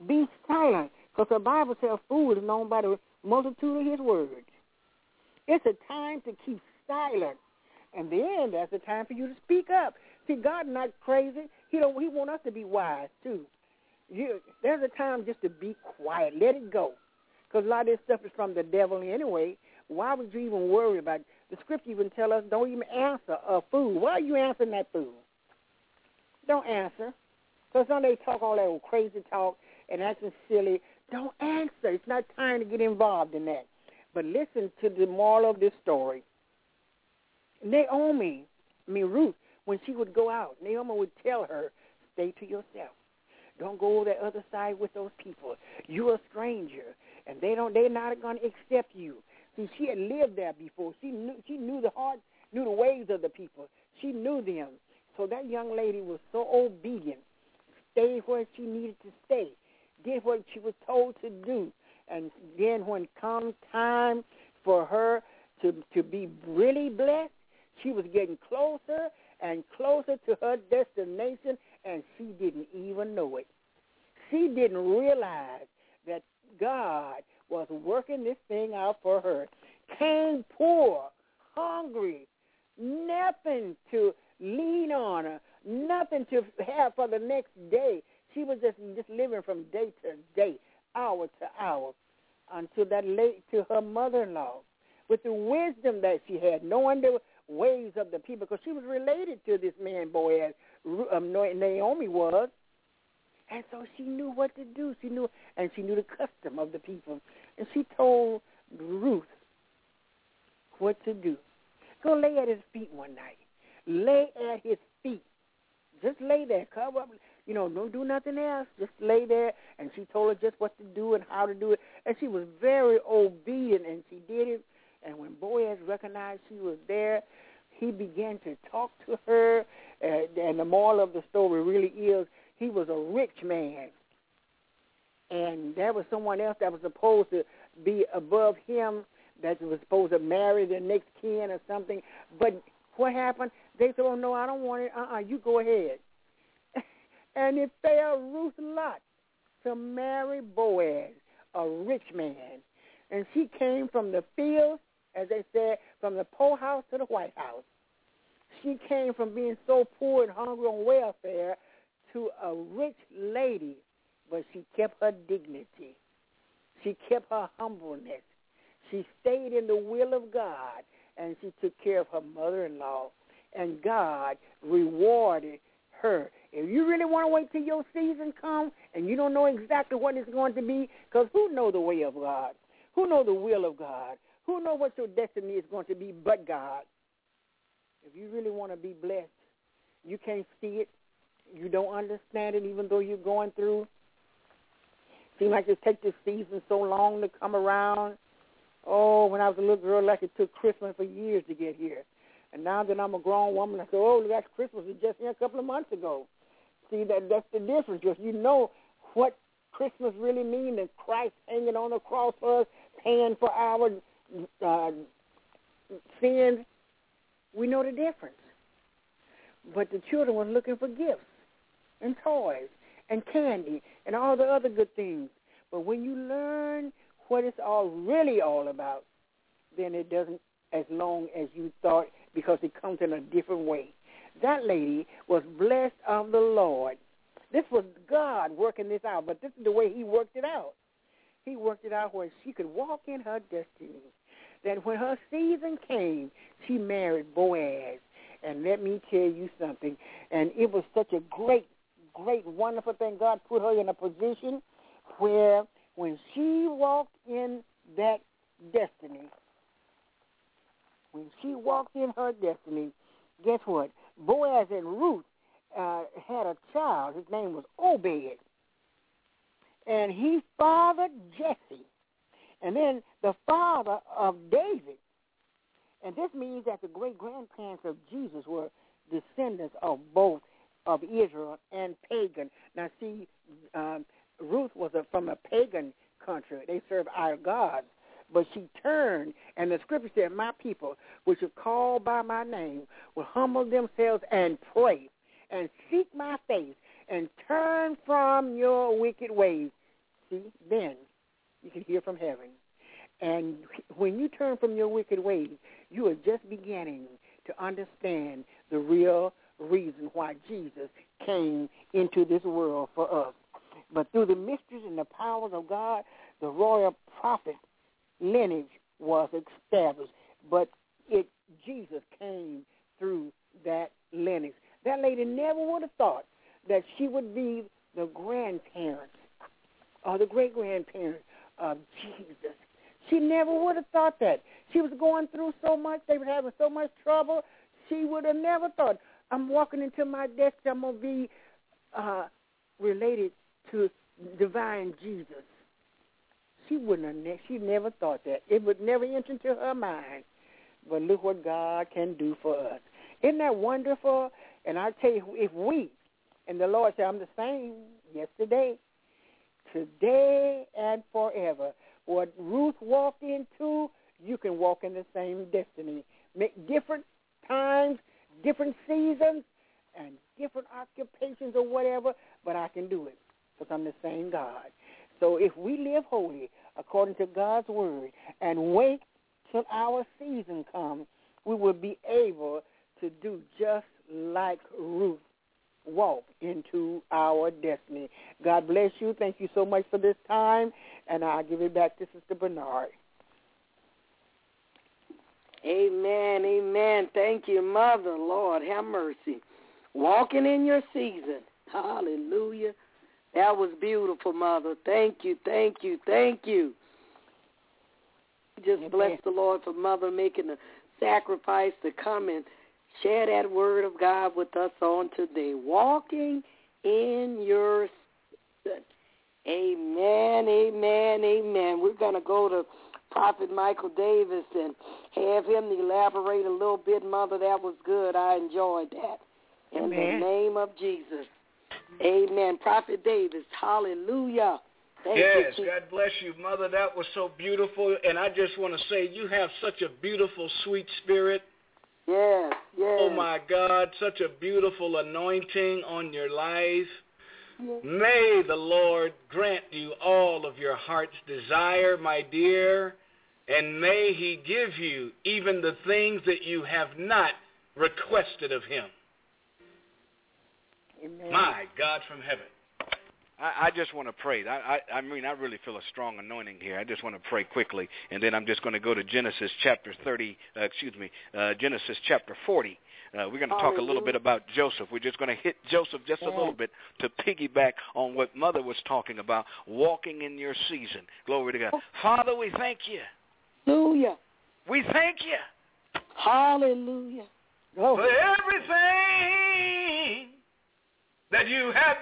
Be silent, because the Bible says a fool is known by the multitude of his words. It's a time to keep silent, and then that's the time for you to speak up. See, God's not crazy. He don't. He want us to be wise too. You, there's a time just to be quiet. Let it go, because a lot of this stuff is from the devil anyway. Why would you even worry about it? The scripture even tell us don't even answer a fool. Why are you answering that fool? Don't answer, because some they talk all that old crazy talk and acting silly. Don't answer. It's not time to get involved in that. But listen to the moral of this story. Naomi, I mean Ruth, when she would go out, Naomi would tell her, stay to yourself. Don't go over the other side with those people. You're a stranger, and they don't. They're not going to accept you. See, she had lived there before. She knew. She knew the heart, knew the ways of the people. She knew them. So that young lady was so obedient. Stayed where she needed to stay. Did what she was told to do. And then when come time for her to to be really blessed, she was getting closer and closer to her destination, and she didn't even know it. She didn't realize that God was working this thing out for her. Came poor, hungry, nothing to lean on her, nothing to have for the next day. She was just just living from day to day, hour to hour, until that late to her mother-in-law, with the wisdom that she had, knowing the ways of the people, because she was related to this man Boaz, um, Naomi was, and so she knew what to do. She knew, and she knew the custom of the people, and she told Ruth what to do. Go lay at his feet one night. Lay at his feet. Just lay there. Cover up. You know, don't do nothing else. Just lay there. And she told her just what to do and how to do it. And she was very obedient, and she did it. And when Boaz recognized she was there, he began to talk to her. Uh, and the moral of the story really is he was a rich man. And there was someone else that was supposed to be above him, that was supposed to marry the next kin or something. But what happened? They said, oh, no, I don't want it. Uh-uh, you go ahead. And it fell Ruth's lot to marry Boaz, a rich man. And she came from the fields, as they said, from the poorhouse to the White House. She came from being so poor and hungry on welfare to a rich lady, but she kept her dignity. She kept her humbleness. She stayed in the will of God, and she took care of her mother-in-law, and God rewarded her. If you really want to wait till your season comes and you don't know exactly what it's going to be, because who knows the way of God? Who knows the will of God? Who knows what your destiny is going to be but God? If you really want to be blessed, you can't see it. You don't understand it even though you're going through. Seems like it takes this season so long to come around. Oh, when I was a little girl, like it took Christmas for years to get here. And now that I'm a grown woman, I say, oh, that's Christmas was just here a couple of months ago. See, that that's the difference. If you know what Christmas really means, and Christ hanging on the cross for us, paying for our uh, sins, we know the difference. But the children were looking for gifts and toys and candy and all the other good things. But when you learn what it's all really all about, then it doesn't as long as you thought, because it comes in a different way. That lady was blessed of the Lord. This was God working this out, but this is the way he worked it out. He worked it out where she could walk in her destiny. That when her season came, she married Boaz. And let me tell you something, and it was such a great, great, wonderful thing. God put her in a position where when she walked in that destiny, when she walked in her destiny, guess what? Boaz and Ruth uh, had a child. His name was Obed. And he fathered Jesse. And then the father of David. And this means that the great-grandparents of Jesus were descendants of both of Israel and pagan. Now, see, um, Ruth was a, from a pagan country. They served our gods. But she turned, and the scripture said, my people, which are called by my name, will humble themselves and pray and seek my face and turn from your wicked ways. mercy, then you can hear from heaven. And when you turn from your wicked ways, you are just beginning to understand the real reason why Jesus came into this world for us. But through the mysteries and the powers of God, the royal prophet lineage was established. But it Jesus came through that lineage. That lady never would have thought that she would be the grandparents or the great-grandparents of Jesus. She never would have thought that. She was going through so much. They were having so much trouble. She would have never thought, I'm walking into my destiny. I'm going to be uh, related to divine Jesus. She wouldn't have. Ne- she never thought that. It would never enter into her mind. But look what God can do for us. Isn't that wonderful? And I tell you, if we, and the Lord said, I'm the same yesterday, today, and forever. What Ruth walked into, you can walk in the same destiny. Make different times, different seasons, and different occupations or whatever, but I can do it because I'm the same God. So if we live holy according to God's word and wait till our season comes, we will be able to do just like Ruth, walk into our destiny. God bless you. Thank you so much for this time, and I'll give it back to Sister Bernard. Amen, amen. Thank you, Mother. Lord, have mercy. Walking in your season. Hallelujah. That was beautiful, Mother. Thank you, thank you, thank you. Just bless the Lord for Mother making the sacrifice to come and share that word of God with us on today. Walking in your season. Amen, amen, amen. We're going to go to Prophet Michael Davis and have him elaborate a little bit, Mother. That was good. I enjoyed that. In Amen. the name of Jesus. Amen. Prophet Davis, hallelujah. Thank yes, you. God bless you, Mother. That was so beautiful. And I just want to say you have such a beautiful, sweet spirit. Yes, yes. Oh, my God, such a beautiful anointing on your life. Yes. May the Lord grant you all of your heart's desire, my dear, and may he give you even the things that you have not requested of him. Amen. My God from heaven. I, I just want to pray. I, I, I mean, I really feel a strong anointing here. I just want to pray quickly, and then I'm just going to go to Genesis chapter thirty, uh, excuse me, uh, Genesis chapter forty. Uh, we're going to talk a little bit about Joseph. We're just going to hit Joseph just a little bit to piggyback on what Mother was talking about, walking in your season. Glory to God. Father, we thank you. Hallelujah. We thank you. Hallelujah. Oh. For everything that you have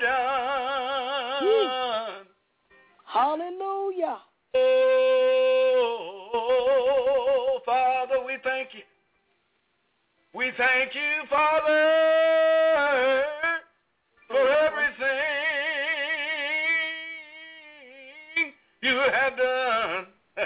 done. Hallelujah. Oh, Father, we thank you. We thank you, Father, for everything you have done.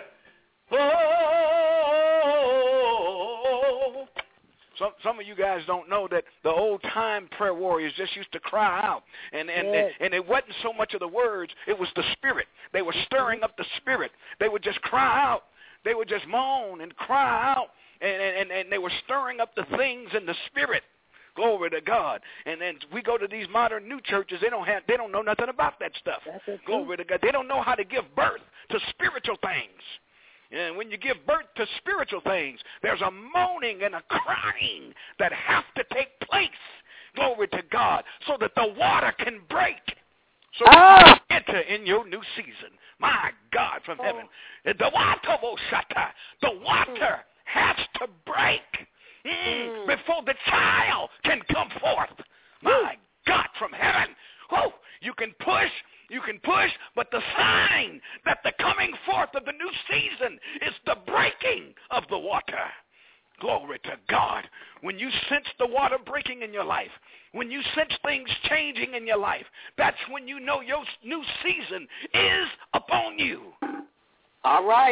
Oh, some some of you guys don't know that the old time prayer warriors just used to cry out, and and yes. and it wasn't so much of the words; it was the spirit. They were stirring up the spirit. They would just cry out. They would just moan and cry out. And, and, and they were stirring up the things in the spirit. Glory to God. And then we go to these modern new churches, they don't have they don't know nothing about that stuff. Glory to God. They don't know how to give birth to spiritual things. And when you give birth to spiritual things, there's a moaning and a crying that have to take place. Glory to God. So that the water can break. So ah! you enter in your new season. My God from heaven. Oh. The water will shut. The water has to break mm, mm. before the child can come forth. My God from heaven. Oh, you can push, you can push, but the sign that the coming forth of the new season is the breaking of the water. Glory to God. When you sense the water breaking in your life, when you sense things changing in your life, that's when you know your new season is upon you. All right.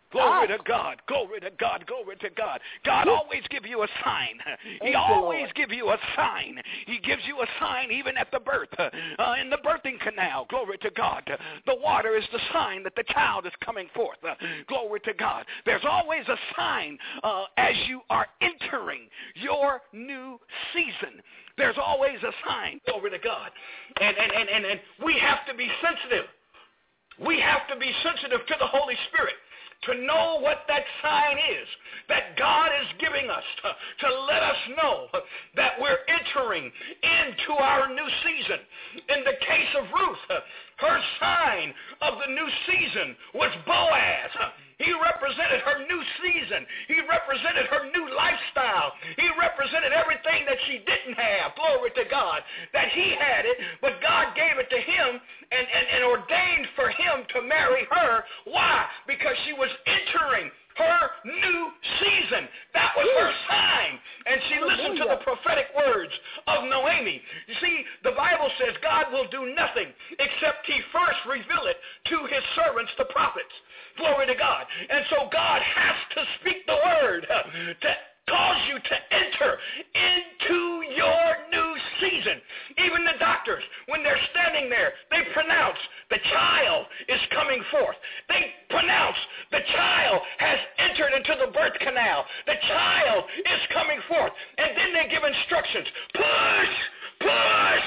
Glory to God. Glory to God. Glory to God. God always gives you a sign. He always gives you a sign. He gives you a sign even at the birth, uh, in the birthing canal. Glory to God. The water is the sign that the child is coming forth. Uh, glory to God. There's always a sign uh, as you are entering your new season. There's always a sign. Glory to God. And, and, and, and, and we have to be sensitive. We have to be sensitive to the Holy Spirit to know what that sign is that God is giving us to, to let us know that we're entering into our new season. In the case of Ruth, her sign of the new season was Boaz. He represented her new season. He represented her new lifestyle. He represented everything that she didn't have. Glory to God. That he had it, but God gave it to him and, and, and ordained for him to marry her. Why? Because she was entering her new season. That was her sign. And she listened to the prophetic words of Naomi. You see, the Bible says God will do nothing except he first reveal it to his servants, the prophets. Glory to God. And so God has to speak the word to cause you to enter into your new season. Even the doctors, when they're standing there, they pronounce the child is coming forth. They pronounce the child has entered into the birth canal. The child is coming forth. And then they give instructions. Push, push,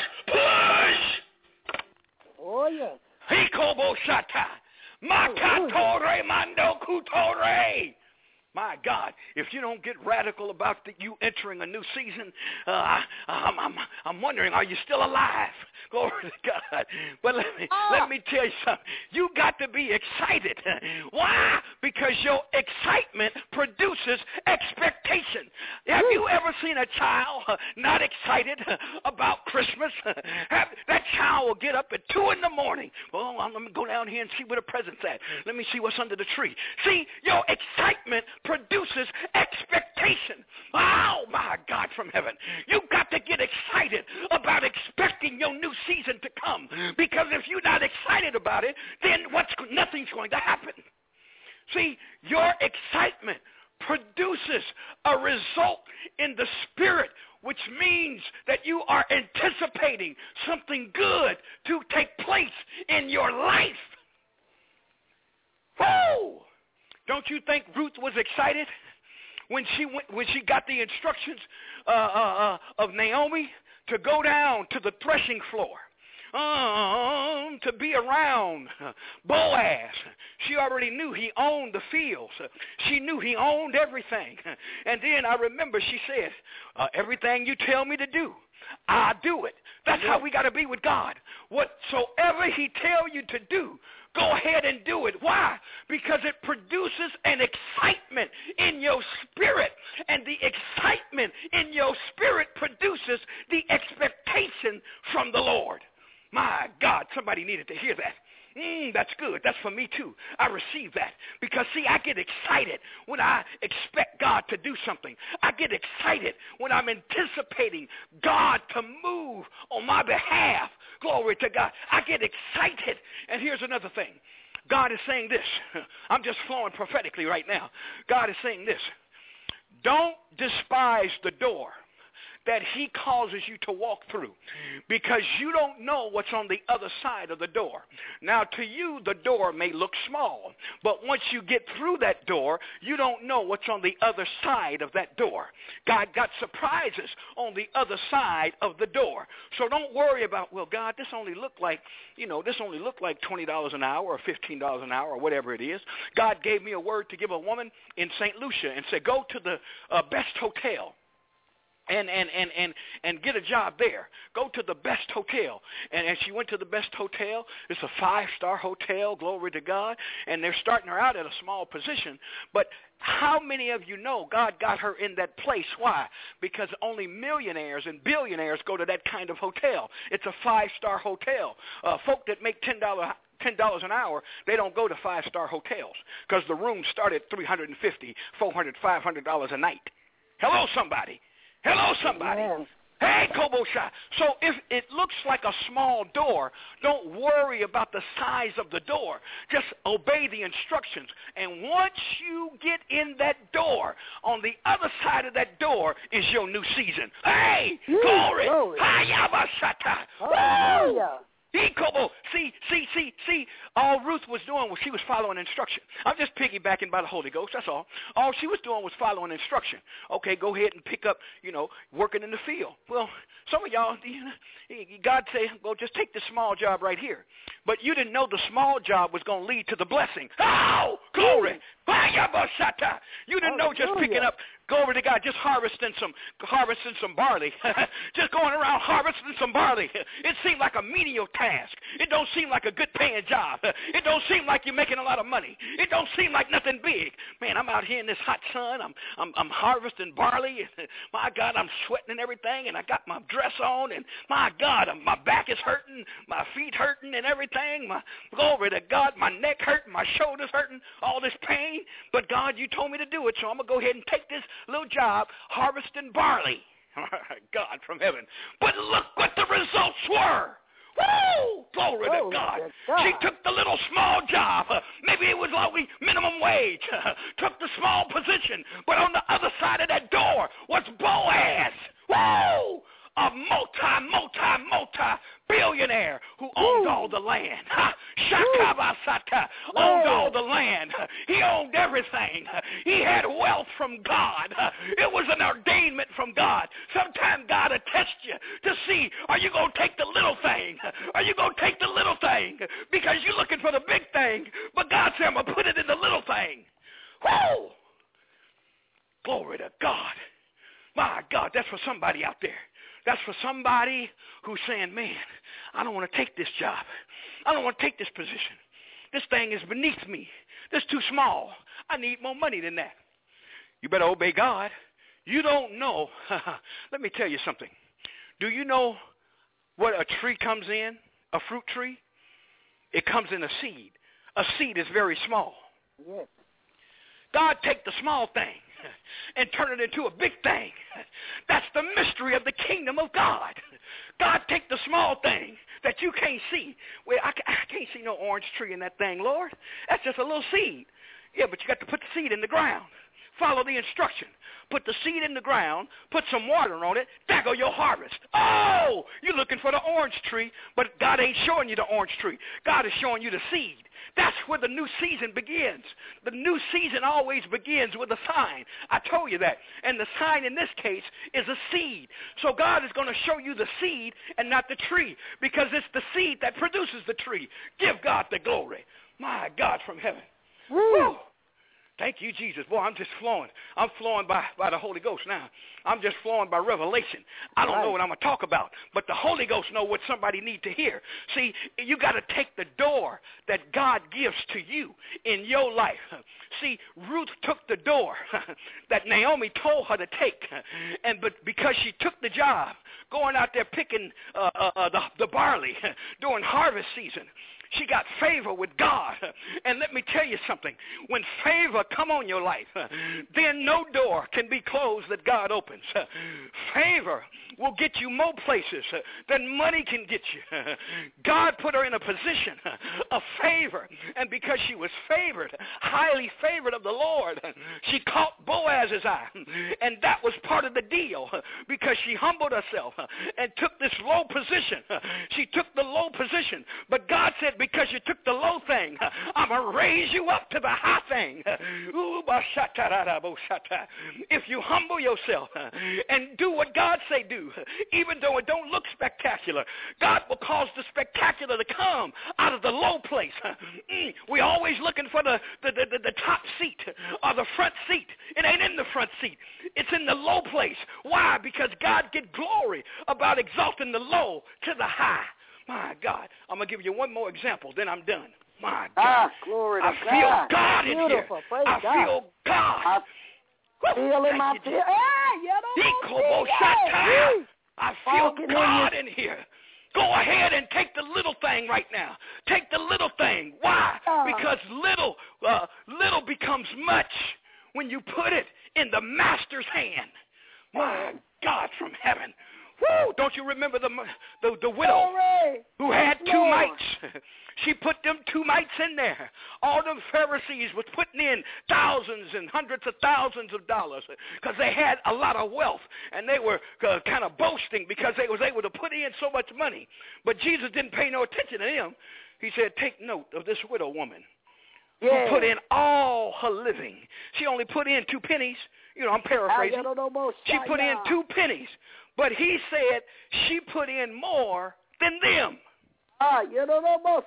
push. Oh, yes. Hikobo shata. Makatore mando kutore. My God, if you don't get radical about the, you entering a new season, uh, I, I'm, I'm, I'm wondering, are you still alive? Glory to God. But let me, oh. let me tell you something. You got to be excited. Why? Because your excitement produces expectation. Have you ever seen a child uh, not excited uh, about Christmas? Have, that child will get up at two in the morning. Well, let me go down here and see where the present's at. Let me see what's under the tree. See, your excitement produces expectation. Oh, my God from heaven. You've got to get excited about expecting your new season to come. Because if you're not excited about it, then what's nothing's going to happen. See, your excitement produces a result in the spirit, which means that you are anticipating something good to take place in your life. Whoa! Don't you think Ruth was excited when she went, when she got the instructions uh, uh, uh, of Naomi to go down to the threshing floor, um, to be around Boaz? She already knew he owned the fields. She knew he owned everything. And then I remember she said, uh, everything you tell me to do, I do it. That's how we got to be with God. Whatsoever he tell you to do, go ahead and do it. Why? Because it produces an excitement in your spirit. And the excitement in your spirit produces the expectation from the Lord. My God, somebody needed to hear that. Mm, that's good. That's for me too. I receive that. Because, see, I get excited when I expect God to do something. I get excited when I'm anticipating God to move on my behalf. Glory to God. I get excited. And here's another thing. God is saying this. I'm just flowing prophetically right now. God is saying this. Don't despise the door that he causes you to walk through, because you don't know what's on the other side of the door. Now, to you, the door may look small, but once you get through that door, you don't know what's on the other side of that door. God got surprises on the other side of the door. So don't worry about, well, God, this only looked like, you know, this only looked like twenty dollars an hour or fifteen dollars an hour or whatever it is. God gave me a word to give a woman in Saint Lucia and said, go to the uh, best hotel. And, and, and, and, and get a job there. Go to the best hotel. And, and she went to the best hotel. It's a five-star hotel, glory to God. And they're starting her out at a small position. But how many of you know God got her in that place? Why? Because only millionaires and billionaires go to that kind of hotel. It's a five-star hotel. Uh, folk that make ten dollars ten dollars an hour, they don't go to five-star hotels because the rooms start at three hundred fifty dollars, four hundred dollars, five hundred dollars a night. Hello, somebody. Hello, somebody. Amen. Hey, Kobosha. So if it looks like a small door, don't worry about the size of the door. Just obey the instructions. And once you get in that door, on the other side of that door is your new season. Hey, glory. glory. Hallelujah. See, see, see, see, all Ruth was doing was she was following instruction. I'm just piggybacking by the Holy Ghost, that's all. All she was doing was following instruction. Okay, go ahead and pick up, you know, working in the field. Well, some of y'all, you know, God said, well, just take this small job right here. But you didn't know the small job was going to lead to the blessing. Oh, glory. You didn't know just picking up, glory to God, just harvesting some harvesting some barley. Just going around harvesting some barley. It seemed like a menial task. It don't seem like a good paying job. It don't seem like you're making a lot of money. It don't seem like nothing big. Man, I'm out here in this hot sun. I'm I'm, I'm harvesting barley. My God, I'm sweating and everything, and I got my dress on, and my God, my back is hurting, my feet hurting and everything. My glory to God, my neck hurting, my shoulders hurting, all this pain. But God, you told me to do it, so I'm going to go ahead and take this little job harvesting barley. God from heaven. But look what the results were. Woo! Glory oh, to God. God. She took the little small job. Uh, maybe it was like minimum wage. Uh, took the small position. But on the other side of that door was Boaz. Woo! A multi, multi, multi billionaire who owned Ooh. all the land. Shakabasata owned all the land. He owned everything. He had wealth from God. It was an ordainment from God. Sometimes God will test you to see, are you going to take the little thing? Are you going to take the little thing? Because you're looking for the big thing. But God said, I'm going to put it in the little thing. Woo! Glory to God. My God, that's for somebody out there. That's for somebody who's saying, man, I don't want to take this job. I don't want to take this position. This thing is beneath me. This is too small. I need more money than that. You better obey God. You don't know. Let me tell you something. Do you know what a tree comes in, a fruit tree? It comes in a seed. A seed is very small. Yes. God take the small thing and turn it into a big thing. That's the mystery of the kingdom of God. God take the small thing that you can't see. Well, I, I can't see no orange tree in that thing, Lord. That's just a little seed. Yeah, but you got to put the seed in the ground. Follow the instruction. Put the seed in the ground. Put some water on it. There go your harvest. Oh, you're looking for the orange tree, but God ain't showing you the orange tree. God is showing you the seed. That's where the new season begins. The new season always begins with a sign. I told you that. And the sign in this case is a seed. So God is going to show you the seed and not the tree, because it's the seed that produces the tree. Give God the glory. My God from heaven. Woo! Woo. Thank you, Jesus. Boy, I'm just flowing. I'm flowing by, by the Holy Ghost now. I'm just flowing by revelation. I don't right. know what I'm going to talk about, but the Holy Ghost knows what somebody needs to hear. See, you got to take the door that God gives to you in your life. See, Ruth took the door that Naomi told her to take, and but because she took the job, going out there picking uh, uh, uh, the, the barley during harvest season, she got favor with God. And let me tell you something. When favor come on your life, then no door can be closed that God opens. Favor will get you more places than money can get you. God put her in a position of favor. And because she was favored, highly favored of the Lord, she caught Boaz's eye. And that was part of the deal, because she humbled herself and took this low position. She took the low position. But God said, because you took the low thing, I'm going to raise you up to the high thing. If you humble yourself and do what God say do, even though it don't look spectacular, God will cause the spectacular to come out of the low place. We're always looking for the, the, the, the top seat or the front seat. It ain't in the front seat. It's in the low place. Why? Because God get glory about exalting the low to the high. My God. I'm going to give you one more example, then I'm done. My God. Ah, glory to I God. feel God in Beautiful. here. Praise I God. feel God. I feel in my feel. Hey, I feel God in here. Go ahead and take the little thing right now. Take the little thing. Why? Uh, because little, uh, little becomes much when you put it in the master's hand. My God from heaven. Woo! Don't you remember the the, the widow Glory. who had Yes, two Lord. mites? She put them two mites in there. All them Pharisees was putting in thousands and hundreds of thousands of dollars because they had a lot of wealth, and they were uh, kind of boasting because they was able to put in so much money. But Jesus didn't pay no attention to them. He said, take note of this widow woman Yes. who put in all her living. She only put in two pennies. You know, I'm paraphrasing. She put in two pennies. But he said she put in more than them. Ah, you don't know about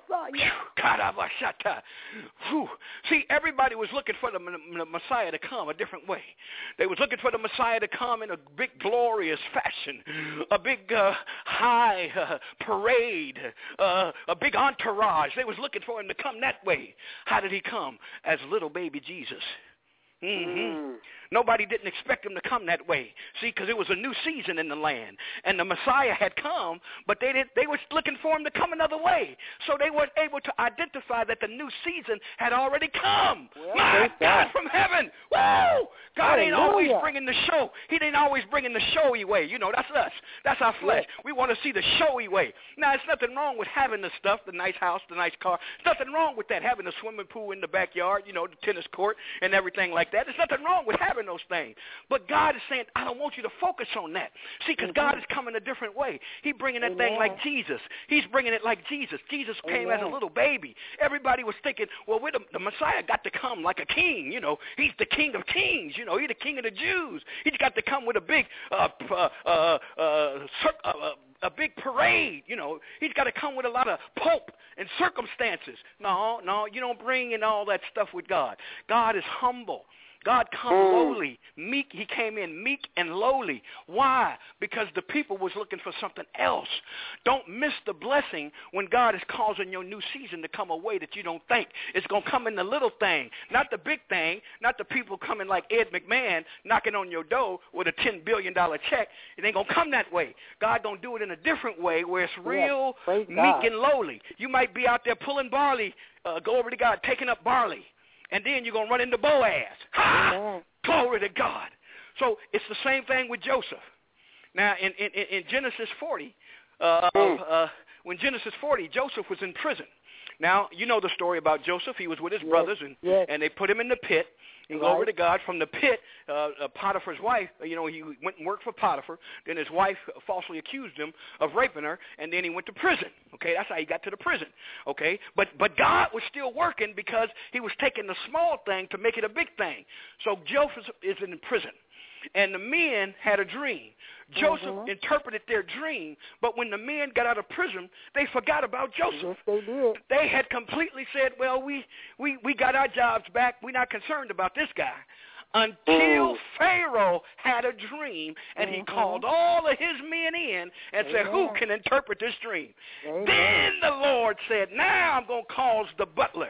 Whew. See, everybody was looking for the, the Messiah to come a different way. They was looking for the Messiah to come in a big, glorious fashion, a big uh, high uh, parade, uh, a big entourage. They was looking for him to come that way. How did he come? As little baby Jesus. Mm-hmm. Mm. Nobody didn't expect him to come that way. See, because it was a new season in the land, and the Messiah had come, but they did. They were looking for him to come another way, so they weren't able to identify that the new season had already come. Well, My God from heaven, woo! God ain't always bringing the show. He ain't always bringing the showy way. You know, that's us. That's our flesh. Yes. We want to see the showy way. Now, there's nothing wrong with having the stuff, the nice house, the nice car. There's nothing wrong with that, having a swimming pool in the backyard, you know, the tennis court and everything like that. There's nothing wrong with having those things. But God is saying, I don't want you to focus on that. See, because mm-hmm. God is coming a different way. He's bringing that Amen. Thing like Jesus. He's bringing it like Jesus. Jesus came Amen. As a little baby. Everybody was thinking, well, the, the Messiah got to come like a king. You know, he's the king of kings. You know, he's the king of the Jews. He's got to come with a big, uh, uh, uh, uh, cir- uh, uh, a big parade. You know, he's got to come with a lot of pomp and circumstances. No, no, you don't bring in all that stuff with God. God is humble. God come mm. lowly, meek. He came in meek and lowly. Why? Because the people was looking for something else. Don't miss the blessing when God is causing your new season to come a way that you don't think. It's going to come in the little thing, not the big thing, not the people coming like Ed McMahon knocking on your door with a ten billion dollars check. It ain't going to come that way. God going to do it in a different way where it's real, yeah, meek God. And lowly. You might be out there pulling barley, uh, glory to God, taking up barley. And then you're going to run into Boaz. Ha! Amen. Glory to God. So it's the same thing with Joseph. Now, in, in, in Genesis forty, uh, mm. uh, when Genesis forty, Joseph was in prison. Now, you know the story about Joseph. He was with his yes. brothers, and, yes. and they put him in the pit. And right. glory to God, from the pit, uh, uh, Potiphar's wife, you know, he went and worked for Potiphar. Then his wife falsely accused him of raping her, and then he went to prison. Okay, that's how he got to the prison. Okay, but but God was still working because he was taking the small thing to make it a big thing. So Joseph is in prison, and the men had a dream. Joseph mm-hmm. interpreted their dream, but when the men got out of prison, they forgot about Joseph. Yes, they did. They had completely said, well, we, we, we got our jobs back. We're not concerned about this guy. Until mm. Pharaoh had a dream, and mm-hmm. he called all of his men in and Amen. Said, who can interpret this dream? Amen. Then the Lord said, now I'm going to cause the butler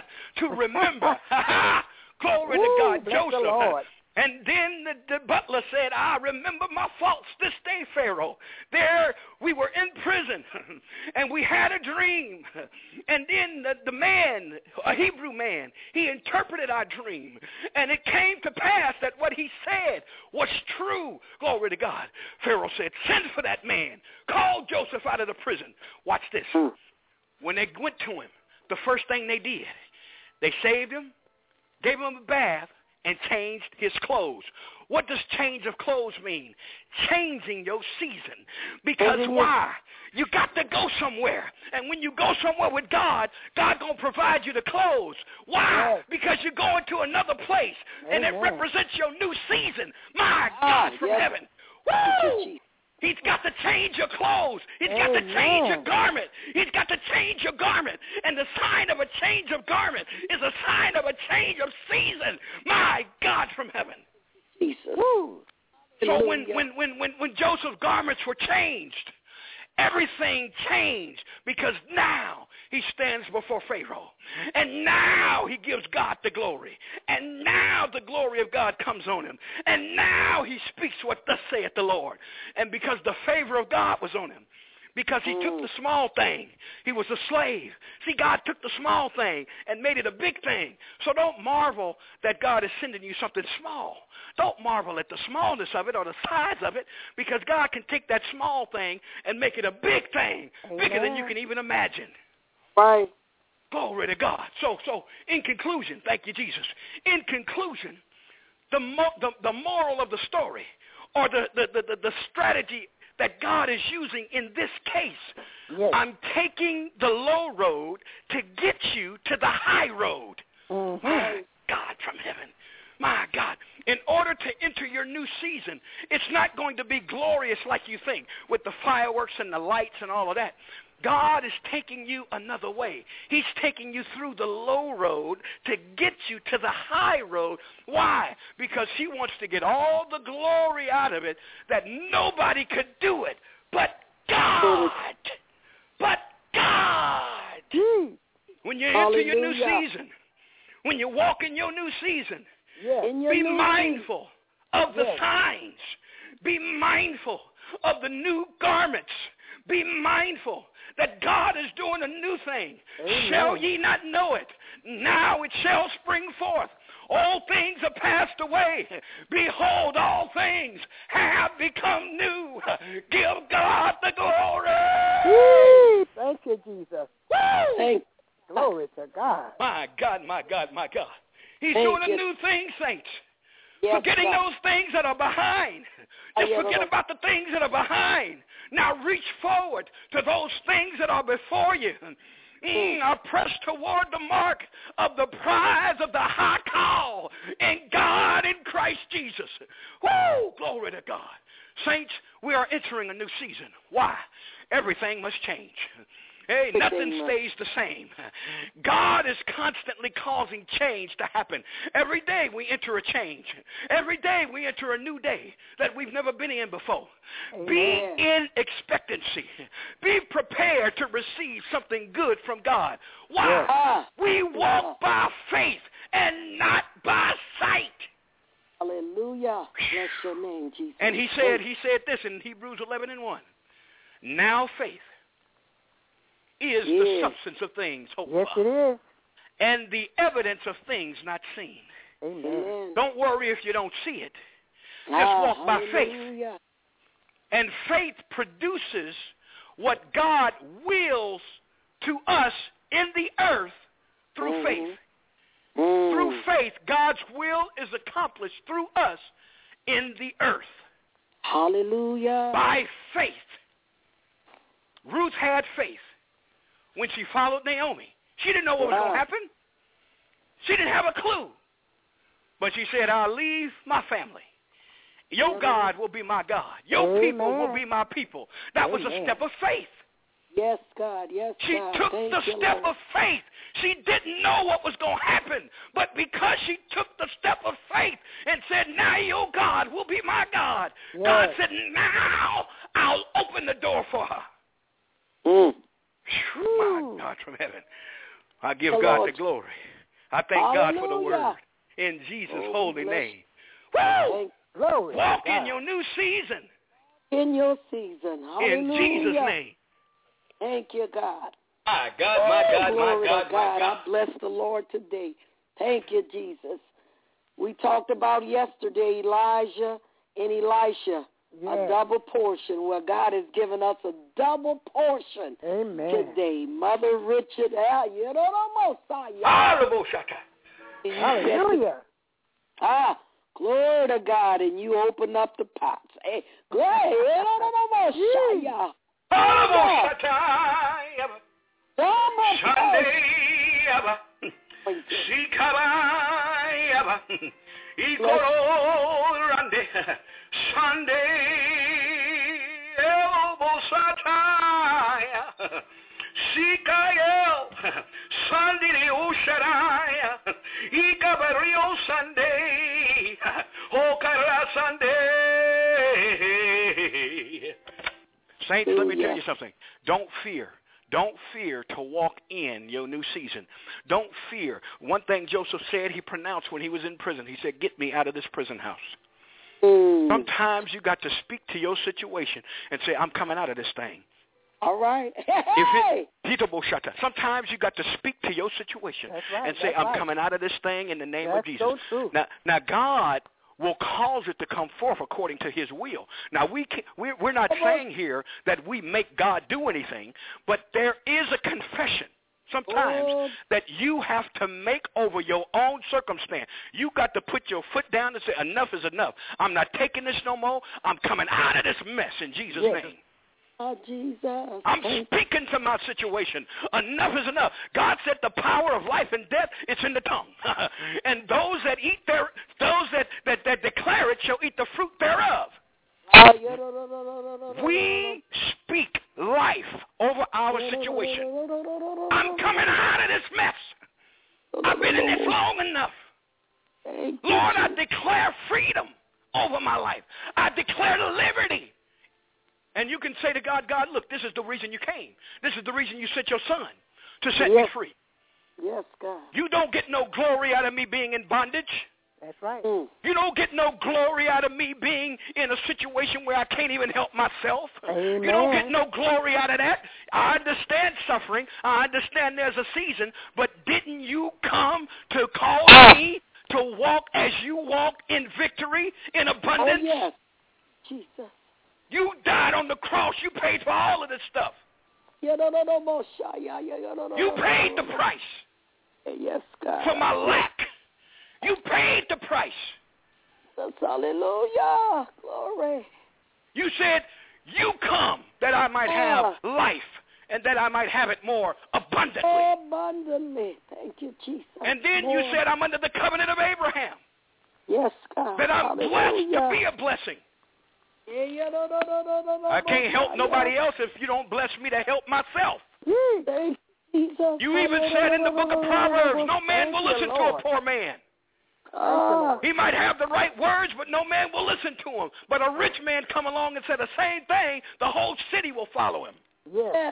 to remember. Glory Ooh, to God, Joseph. And then the, the butler said, I remember my faults this day, Pharaoh. There we were in prison, and we had a dream. And then the, the man, a Hebrew man, he interpreted our dream. And it came to pass that what he said was true. Glory to God. Pharaoh said, send for that man. Call Joseph out of the prison. Watch this. When they went to him, the first thing they did, they saved him, gave him a bath, and changed his clothes. What does change of clothes mean? Changing your season. Because mm-hmm. why? You got to go somewhere. And when you go somewhere with God, God going to provide you the clothes. Why? Yes. Because you're going to another place. Amen. And it represents your new season. My God ah, from yes. heaven. Woo! He's got to change your clothes. He's Amen. Got to change your garment. He's got to change your garment. And the sign of a change of garment is a sign of a change of season. My God from heaven. Jesus. Woo. So when, when, when, when, when Joseph's garments were changed, everything changed because now he stands before Pharaoh. And now he gives God the glory. And now the glory of God comes on him. And now he speaks what thus saith the Lord. And because the favor of God was on him, because he took the small thing. He was a slave. See, God took the small thing and made it a big thing. So don't marvel that God is sending you something small. Don't marvel at the smallness of it or the size of it, because God can take that small thing and make it a big thing, Amen. Bigger than you can even imagine. Right. Glory to God. So, so in conclusion, thank you, Jesus. In conclusion, the mo- the, the moral of the story, or the, the, the, the strategy that God is using in this case, yes. I'm taking the low road to get you to the high road. Mm-hmm. My God from heaven. My God. In order to enter your new season, it's not going to be glorious like you think, with the fireworks and the lights and all of that. God is taking you another way. He's taking you through the low road to get you to the high road. Why? Because he wants to get all the glory out of it, that nobody could do it but God. But God. When you enter your new season, when you walk in your new season, yes. be mindful of the yes. signs. Be mindful of the new garments. Be mindful that God is doing a new thing. Amen. Shall ye not know it? Now it shall spring forth. All things are passed away. Behold, all things have become new. Give God the glory. Woo! Thank you, Jesus. Woo! Thank Glory to God. My God, my God, my God. He's Thank doing you. a new thing, saints. Yes, Forgetting God. those things that are behind. Just forget about the things that are behind. Now reach forward to those things that are before you. Mm, I press toward the mark of the prize of the high call in God in Christ Jesus. Woo! Glory to God. Saints, we are entering a new season. Why? Everything must change. Hey, nothing stays the same. God is constantly causing change to happen. Every day we enter a change. Every day we enter a new day that we've never been in before. Amen. Be in expectancy. Be prepared to receive something good from God. Why? Yeah. We walk by faith and not by sight. Hallelujah. Bless your name, Jesus. And he said, he said this in Hebrews eleven and one. Now faith is yes. the substance of things hoped yes, for, it is. and the evidence of things not seen. Amen. Don't worry if you don't see it. Just ah, walk by hallelujah. faith. And faith produces what God wills to us in the earth through mm-hmm. faith. Mm. Through faith, God's will is accomplished through us in the earth. Hallelujah. By faith. Ruth had faith when she followed Naomi. She didn't know what was going to happen. She didn't have a clue. But she said, I'll leave my family. Your Amen. God will be my God. Your Amen. people will be my people. That Amen. was a step of faith. Yes, God. Yes, she God. took Thank the you, step Lord. of faith. She didn't know what was going to happen. But because she took the step of faith and said, now your God will be my God. Yes. God said, now I'll open the door for her. Mm. My God from heaven. I give the God Lord. the glory. I thank Hallelujah. God for the word. In Jesus' oh, holy bless. name. Woo! Glory Walk in your new season. In your season. Hallelujah. In Jesus' name. Thank you, God. My God, my God, Glory my God, to God. my God. I bless the Lord today. Thank you, Jesus. We talked about yesterday Elijah and Elisha. Yes. A double portion where God has given us a double portion Amen. today. Mother Richard, you don't Hallelujah. Ah, glory to God, and you open up the pots. Hey, glory. Saints, let me tell you something. Don't fear. Don't fear to walk in your new season. Don't fear. One thing Joseph said, he pronounced when he was in prison. He said, get me out of this prison house. Mm. Sometimes you got to speak to your situation and say, I'm coming out of this thing. All right. Hey. If it, sometimes you got to speak to your situation right, and say, I'm right. coming out of this thing in the name that's of Jesus. So true. Now, now, God will cause it to come forth according to his will. Now, we can, we're, we're not saying here that we make God do anything, but there is a confession sometimes oh. that you have to make over your own circumstance. You got to put your foot down and say, enough is enough. I'm not taking this no more. I'm coming out of this mess in Jesus' yes. name. Oh, Jesus. I'm speaking to my situation. Enough is enough. God said the power of life and death, it's in the tongue. And those that eat their, those that, that, that declare it shall eat the fruit thereof. We speak life over our situation. I'm coming out of this mess. I've been in this long enough. Lord, I declare freedom over my life. I declare liberty. And you can say to God, God, look, this is the reason you came. This is the reason you sent your son to set yes. me free. Yes, God. You don't get no glory out of me being in bondage. That's right. Mm. You don't get no glory out of me being in a situation where I can't even help myself. Amen. You don't get no glory out of that. I understand suffering. I understand there's a season. But didn't you come to call me to walk as you walk in victory, in abundance? Oh, yes. Jesus. You died on the cross. You paid for all of this stuff. You paid the price. Yes, God. For my lack. You paid the price. Yes, hallelujah. Glory. You said, you come that I might have life and that I might have it more abundantly. Abundantly. Thank you, Jesus. And then more. you said, I'm under the covenant of Abraham. Yes, God. That I'm hallelujah. blessed to be a blessing. I can't help nobody else if you don't bless me to help myself. Thank you, Jesus. You even said in the book of Proverbs, no man will listen to a poor man. Ah. He might have the right words, but no man will listen to him. But a rich man come along and say the same thing, the whole city will follow him. Yes.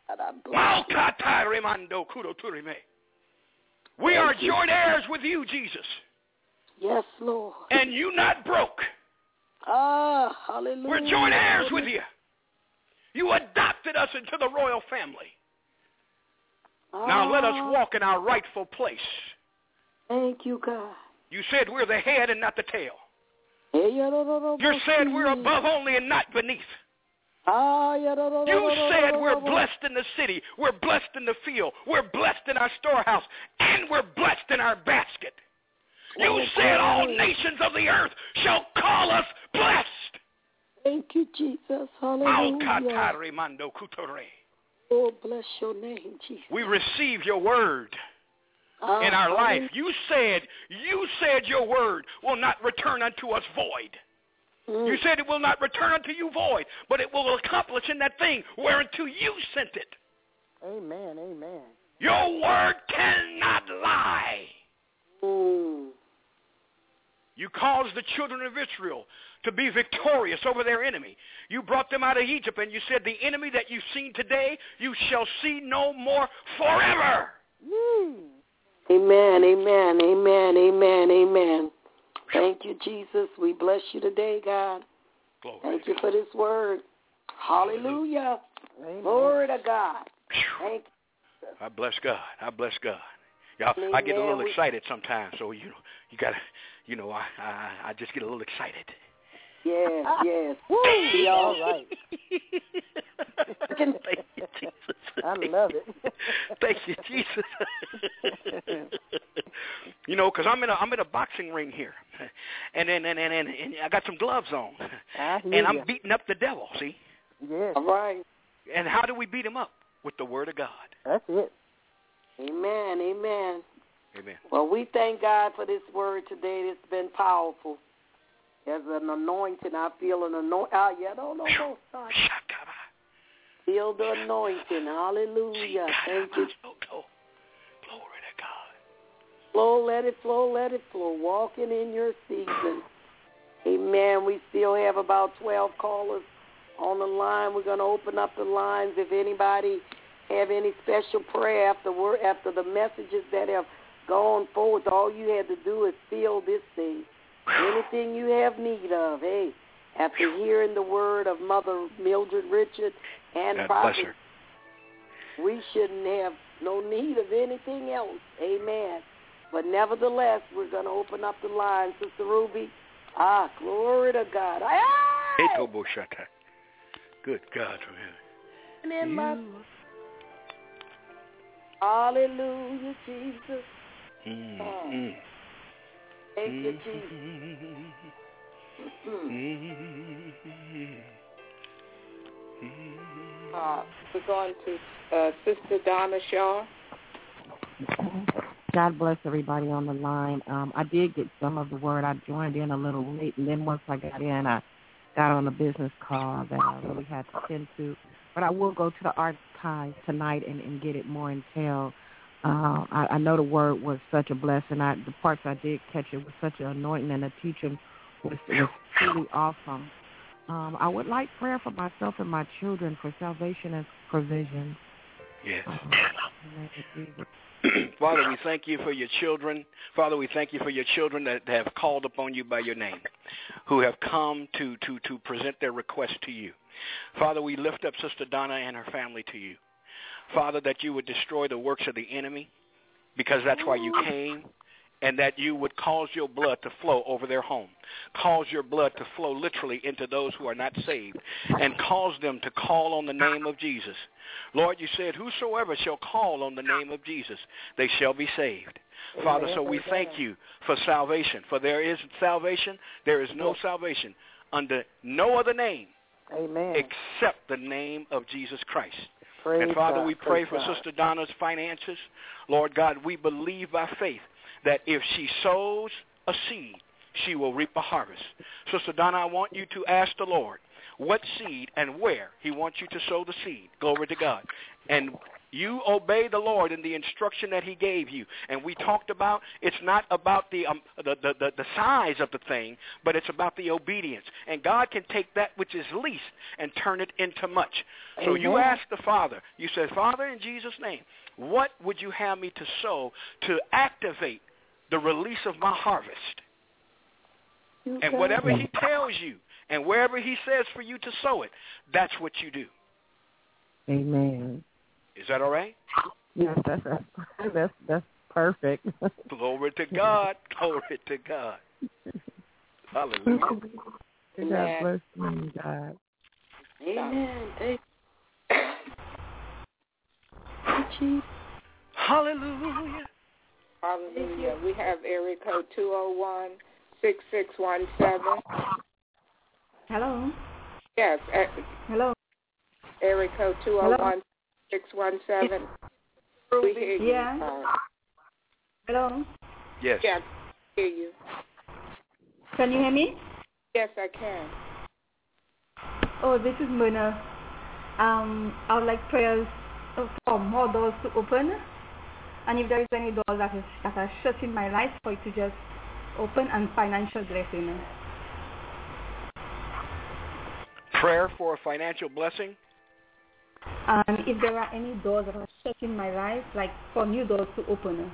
We are joint heirs with you, Jesus. Yes, Lord. And you not broke. Ah, hallelujah. We're joint heirs with you. You adopted us into the royal family. Ah. Now let us walk in our rightful place. Thank you, God. You said we're the head and not the tail. You You said we're above only and not beneath. You You said we're blessed in the city, we're blessed in the field, we're blessed in our storehouse, and we're blessed in our basket. You said all nations of the earth shall call us blessed. Thank you, Jesus. Hallelujah. Oh, bless your name, Jesus. We receive your word Ah, in our life. hallelujah. You said, you said your word will not return unto us void. Mm. You said it will not return unto you void, but it will accomplish in that thing whereunto you sent it. Amen, amen. Your word cannot lie. Mm. You caused the children of Israel to be victorious over their enemy. You brought them out of Egypt, and you said, the enemy that you've seen today, you shall see no more forever. Mm. Amen, amen, amen, amen, amen. Thank you, Jesus. We bless you today, God. Glory. Thank you for this word. Hallelujah. Amen. Glory to God. Thank you. I bless God. I bless God. Y'all, I get a little excited sometimes, so you know, you gotta, you know, I, I, I just get a little excited. Yes, yes. Woo, be all right. Thank you, Jesus. I love it. Thank you, Jesus. You know, because I'm in a I'm in a boxing ring here, and and and and, and, and I got some gloves on, I hear and I'm ya. beating up the devil. See? Yes, All right. And how do we beat him up? With the word of God. that's it. Amen, amen. Amen. Well, we thank God for this word today. It's been powerful. There's an anointing. I feel an anointing. Ah, yeah, don't know. Don't feel the anointing. Hallelujah. Thank you. Glory to God. Flow, let it flow, let it flow. Walking in your season. Amen. We still have about twelve callers on the line. We're going to open up the lines. If anybody have any special prayer after word, after the messages that have gone forward, all you had to do is feel this thing. Anything you have need of, hey, after hearing the word of Mother Mildred Richard And God prophet, bless her. we shouldn't have no need of anything else. Amen. But nevertheless, we're going to open up the line, Sister Ruby. Ah, glory to God. Hey! Good God. And in my... Hallelujah, Jesus. Mm, Oh. mm. Thank you, Jesus. Uh, we're going to uh, Sister Donna Shaw. God bless everybody on the line. Um, I did get some of the word. I joined in a little late, and then once I got in, I got on a business call that I really had to tend to. But I will go to the archives tonight and, and get it more in detail. Uh, I, I know the word was such a blessing. I, the parts I did catch, it was such an anointing, and the teaching was, was truly awesome. Um, I would like prayer for myself and my children for salvation and provision. Yes. Um, Father, we thank you for your children. Father, we thank you for your children that have called upon you by your name, who have come to, to, to present their request to you. Father, we lift up Sister Donna and her family to you. Father, that you would destroy the works of the enemy, because that's why you came, and that you would cause your blood to flow over their home, cause your blood to flow literally into those who are not saved, and cause them to call on the name of Jesus. Lord, you said, whosoever shall call on the name of Jesus, they shall be saved. Father, so we thank you for salvation, for there is salvation, there is no salvation under no other name Amen. except the name of Jesus Christ. Praise and Father, God. we pray Praise for God. Sister Donna's finances. Lord God, we believe by faith that if she sows a seed, she will reap a harvest. Sister Donna, I want you to ask the Lord what seed and where he wants you to sow the seed. Glory to God. And you obey the Lord in the instruction that he gave you. And we talked about it's not about the, um, the, the, the, the size of the thing, but it's about the obedience. And God can take that which is least and turn it into much. So Amen. you ask the Father. You said, Father, in Jesus' name, what would you have me to sow to activate the release of my harvest? You And whatever he tells you and wherever he says for you to sow it, that's what you do. Amen. Is that all right? Yes, that's that's that's perfect. Glory to God. Glory to God. Hallelujah. God bless you, God. Amen. Thank you. Hallelujah. Hallelujah. We have area code two oh one, six six one seven. Hello. Yes. Uh, Hello. area code two oh one, six one seven. We hear you. Yeah. Uh, Hello. Yes. yes, hear you. Can you hear me? Yes, I can. Oh, this is Myrna. Um, I would like prayers for more doors to open, and if there is any door that is that are shut in my life, for it to just open, and financial blessing. Prayer for a financial blessing. And if there are any doors that are shut in my life, like for new doors to open.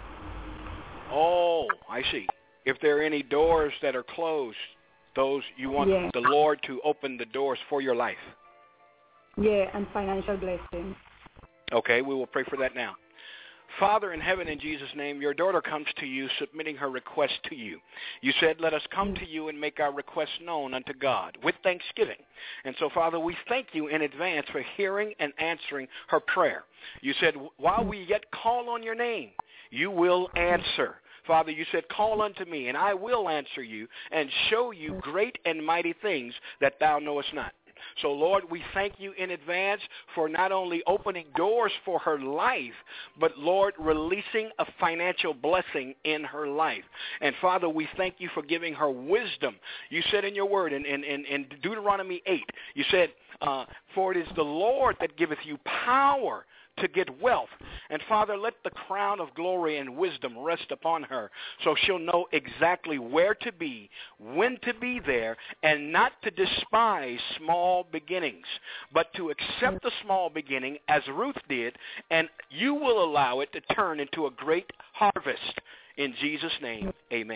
Oh, I see. If there are any doors that are closed, those you want Yeah. the Lord to open the doors for your life. Yeah, and financial blessing. Okay, we will pray for that now. Father in heaven, in Jesus' name, your daughter comes to you, submitting her request to you. You said, let us come to you and make our requests known unto God with thanksgiving. And so, Father, we thank you in advance for hearing and answering her prayer. You said, while we yet call on your name, you will answer. Father, you said, call unto me, and I will answer you and show you great and mighty things that thou knowest not. So, Lord, we thank you in advance for not only opening doors for her life, but, Lord, releasing a financial blessing in her life. And, Father, we thank you for giving her wisdom. You said in your word, in, in, in, in Deuteronomy eight, you said, uh, for it is the Lord that giveth you power to get wealth. And, Father, let the crown of glory and wisdom rest upon her so she'll know exactly where to be, when to be there, and not to despise small beginnings, but to accept the small beginning as Ruth did, and you will allow it to turn into a great harvest. In Jesus' name, amen.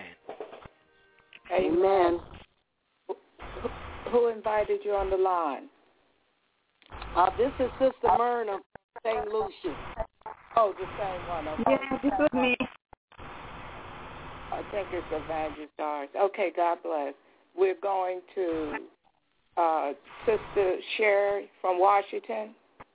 Amen. Who invited you on the line? Uh, this is Sister Myrna, Saint Lucia. Oh, the same one. Okay. Yeah, this was me. I think it's Evangelist Doris. Okay, God bless. We're going to uh, Sister Sherry from Washington.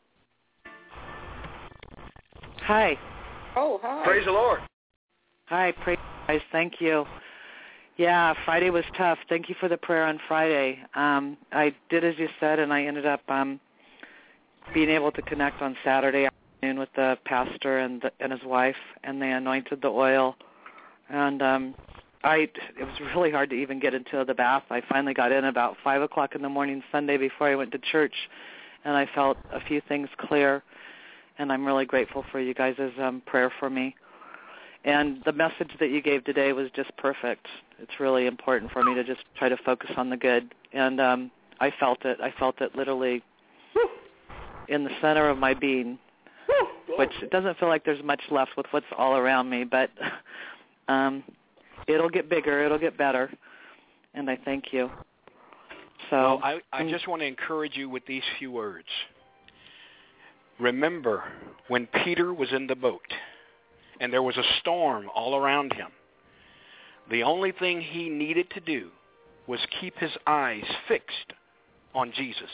Hi. Oh, hi. Praise the Lord. Hi, praise guys. Thank you. Yeah, Friday was tough. Thank you for the prayer on Friday. Um, I did as you said, and I ended up um, being able to connect on Saturday afternoon with the pastor and the, and his wife, and they anointed the oil. And um, I, it was really hard to even get into the bath. I finally got in about five o'clock in the morning Sunday before I went to church, and I felt a few things clear. And I'm really grateful for you guys' um, prayer for me. And the message that you gave today was just perfect. It's really important for me to just try to focus on the good. And um, I felt it. I felt it literally in the center of my being, which it doesn't feel like there's much left with what's all around me, but um, it'll get bigger. It'll get better. And I thank you. So well, I, I just want to encourage you with these few words. Remember when Peter was in the boat and there was a storm all around him, the only thing he needed to do was keep his eyes fixed on Jesus.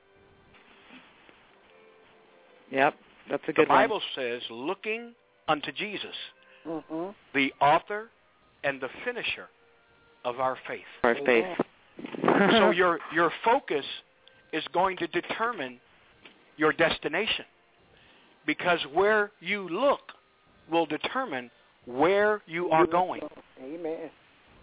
Yep, that's a good one. The Bible says, looking unto Jesus, Mm-hmm. the author and the finisher of our faith. Our faith. So your your focus is going to determine your destination, because where you look will determine where you are going. Amen.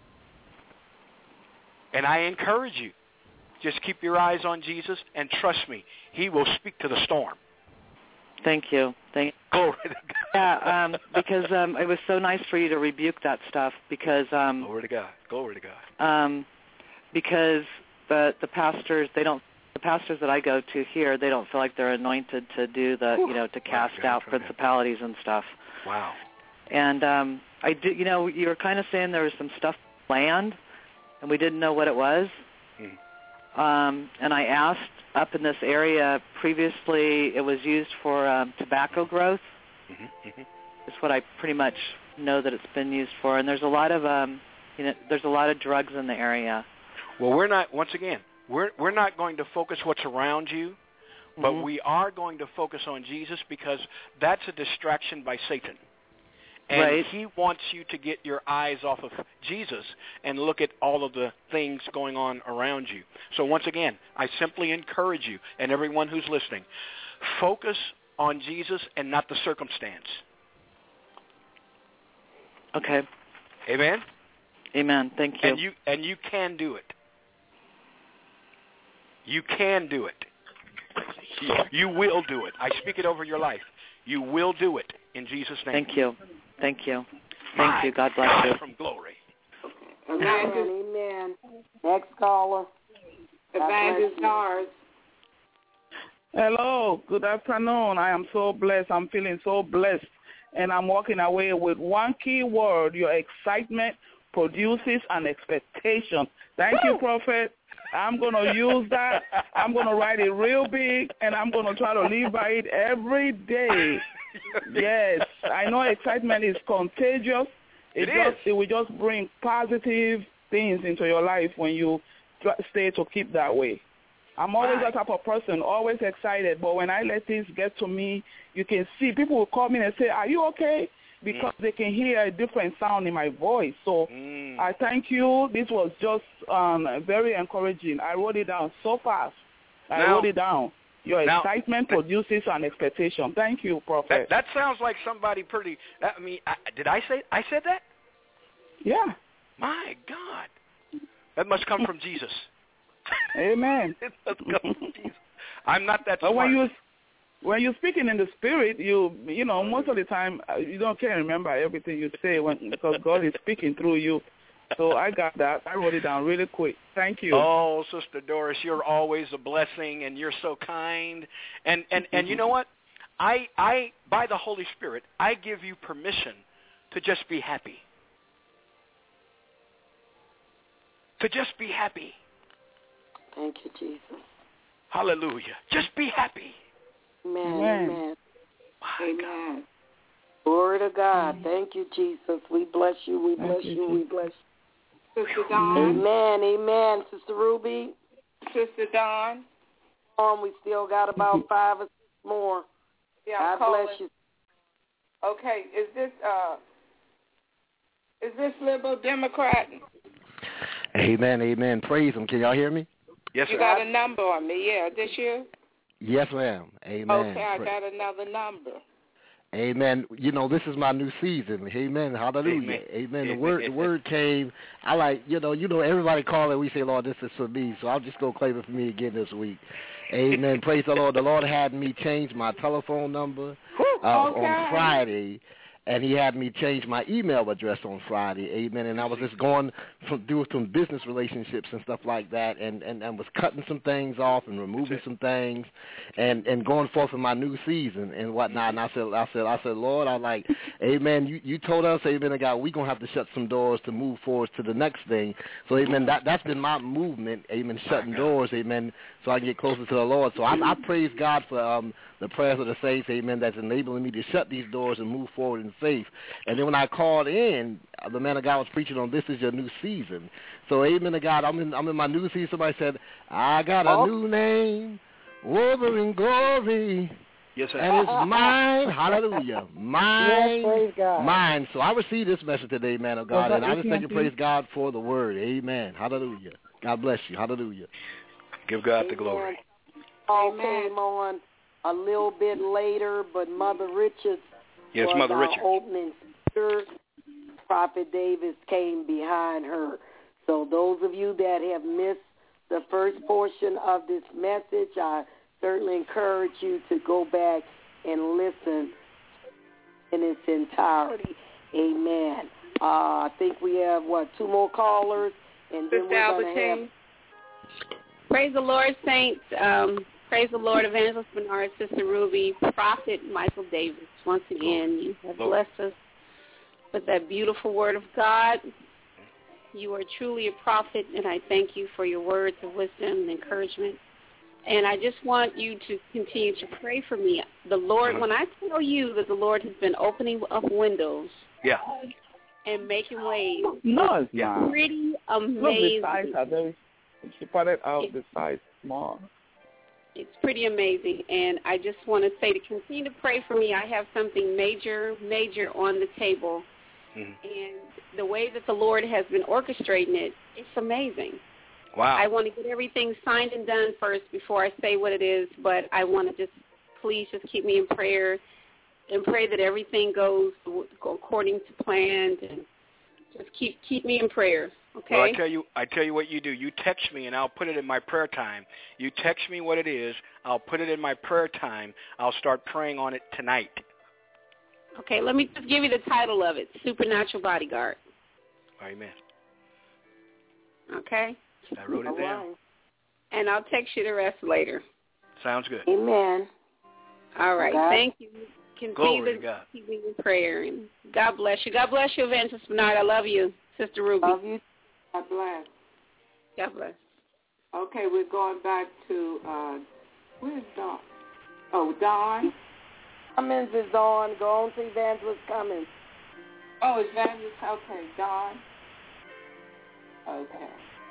And I encourage you, just keep your eyes on Jesus, and trust me, he will speak to the storm. Thank you. Thank Glory to God. Yeah, um, because um, it was so nice for you to rebuke that stuff, because um, Glory to God. Glory to God. Um, because the the pastors they don't the pastors that I go to here, they don't feel like they're anointed to do the you know to cast God, out principalities and stuff. Wow. And um, I did, you know, you were kind of saying there was some stuff planned, and we didn't know what it was. Hmm. Um, and I asked up in this area previously, it was used for um, tobacco growth. Mm-hmm, mm-hmm. It's what I pretty much know that it's been used for. And there's a lot of, um, you know, there's a lot of drugs in the area. Well, we're not. Once again, we're we're not going to focus what's around you, but Mm-hmm. we are going to focus on Jesus, because that's a distraction by Satan. And Right. he wants you to get your eyes off of Jesus and look at all of the things going on around you. So once again, I simply encourage you and everyone who's listening, focus on Jesus and not the circumstance. Okay. Amen? Amen. Thank you. And you and you can do it. You can do it. You, you will do it. I speak it over your life. You will do it in Jesus' name. Thank you. Thank you. Thank My you. God bless God you. From glory. Evangelist, Amen. Next caller. Evangelist Doris. Hello, good afternoon. I am so blessed. I'm feeling so blessed. And I'm walking away with one key word. Your excitement produces an expectation. Thank you, Prophet. I'm going to use that. I'm going to write it real big, and I'm going to try to live by it every day. Yes, I know excitement is contagious. It, It just, is. It will just bring positive things into your life when you try, stay to keep that way. I'm always Right. that type of person, always excited. But when I let things get to me, you can see people will call me and say, "Are you okay?" Because mm. they can hear a different sound in my voice. So Mm. I thank you. This was just um, very encouraging. I wrote it down so fast. I Now, wrote it down. Your now, excitement that, produces an expectation. Thank you, Prophet. That, that sounds like somebody pretty. I mean, I, did I say I said that? Yeah. My God, that must come from Jesus. Amen. It must come from Jesus. I'm not that But smart. when you when you're speaking in the spirit, you you know most of the time uh, you don't can't remember everything you say when because God is speaking through you. So I got that. I wrote it down really quick. Thank you. Oh, Sister Doris, you're always a blessing, and you're so kind. And and and you know what? I I by the Holy Spirit, I give you permission to just be happy. To just be happy. Thank you, Jesus. Hallelujah. Just be happy. Amen. Amen. Amen. Amen. Glory to God. Thank you, Jesus. We bless you. We bless you. you. We bless you. Sister Dawn. Amen. Amen. Sister Ruby. Sister Dawn. Um, we still got about five or six more. Yeah, I'm God calling. bless you. Okay, is this uh, is this Liberal Democrat? Amen, amen. Praise him. Can y'all hear me? Yes, sir. You got a number on me, yeah, this you? Yes, ma'am. Amen. Okay, I got another number. Amen. You know, this is my new season. Amen. Hallelujah. Amen. Amen. The word the word came. I like, you know, you know, everybody call it, we say, Lord, this is for me. So I'll just go claim it for me again this week. Amen. Praise the Lord. The Lord had me change my telephone number uh, okay. on Friday. And he had me change my email address on Friday, amen. And I was just going from doing some business relationships and stuff like that, and, and, and was cutting some things off and removing some things, and, and going forth in my new season and whatnot. And I said, I said, I said, Lord, I like, amen. You you told us, amen, God, we're gonna have to shut some doors to move forward to the next thing. So, amen. That that's been my movement, amen. Shutting doors, amen, so I can get closer to the Lord. So I, I praise God for um the prayers of the saints, amen, that's enabling me to shut these doors and move forward in faith. And then when I called in, the man of God was preaching on this is your new season. So, amen to God, I'm in, I'm in my new season. Somebody said, I got a oh. new name, over in glory. Yes, sir. And it's mine, hallelujah, mine, yes, praise God. mine. So I received this message today, man of God, yes, and I just thank and praise God for the word. Amen, hallelujah. God bless you, hallelujah. Give God the glory. All came on a little bit later, but Mother Richards yes, was Mother our Richards. opening speaker. Prophet Davis came behind her. So those of you that have missed the first portion of this message, I certainly encourage you to go back and listen in its entirety. Amen. Uh, I think we have, what, two more callers? And then we're going to have... Praise the Lord, saints. Um, praise the Lord, Evangelist Bernard, Sister Ruby, Prophet Michael Davis. Once again, you have blessed us with that beautiful word of God. You are truly a prophet, and I thank you for your words of wisdom and encouragement. And I just want you to continue to pray for me. The Lord, when I tell you that the Lord has been opening up windows yeah. and making ways, no, it's yeah. not. pretty amazing. Look, the size are very, she put it out, the size small. It's pretty amazing, and I just want to say to continue to pray for me. I have something major, major on the table, mm-hmm. and the way that the Lord has been orchestrating it, it's amazing. Wow. I want to get everything signed and done first before I say what it is, but I want to just, please just keep me in prayer and pray that everything goes according to plan, and just keep keep me in prayer. Okay. Well, I tell you, I tell you what you do. You text me, and I'll put it in my prayer time. You text me what it is. I'll put it in my prayer time. I'll start praying on it tonight. Okay. Let me just give you the title of it: Supernatural Bodyguard. Amen. Okay. I wrote it down. And I'll text you the rest later. Sounds good. Amen. All right. God. Thank you. Continue Glory to to God. keep me in prayer. And God bless you. God bless you, Evangelist Bernard. I love you, Sister Ruby. Love you. God bless. God bless. Okay, we're going back to, uh, where's Dawn? Oh, Dawn. Cummins is on. Go on to Evangelist Cummins. Oh, Evangelist. Okay, Dawn. Okay.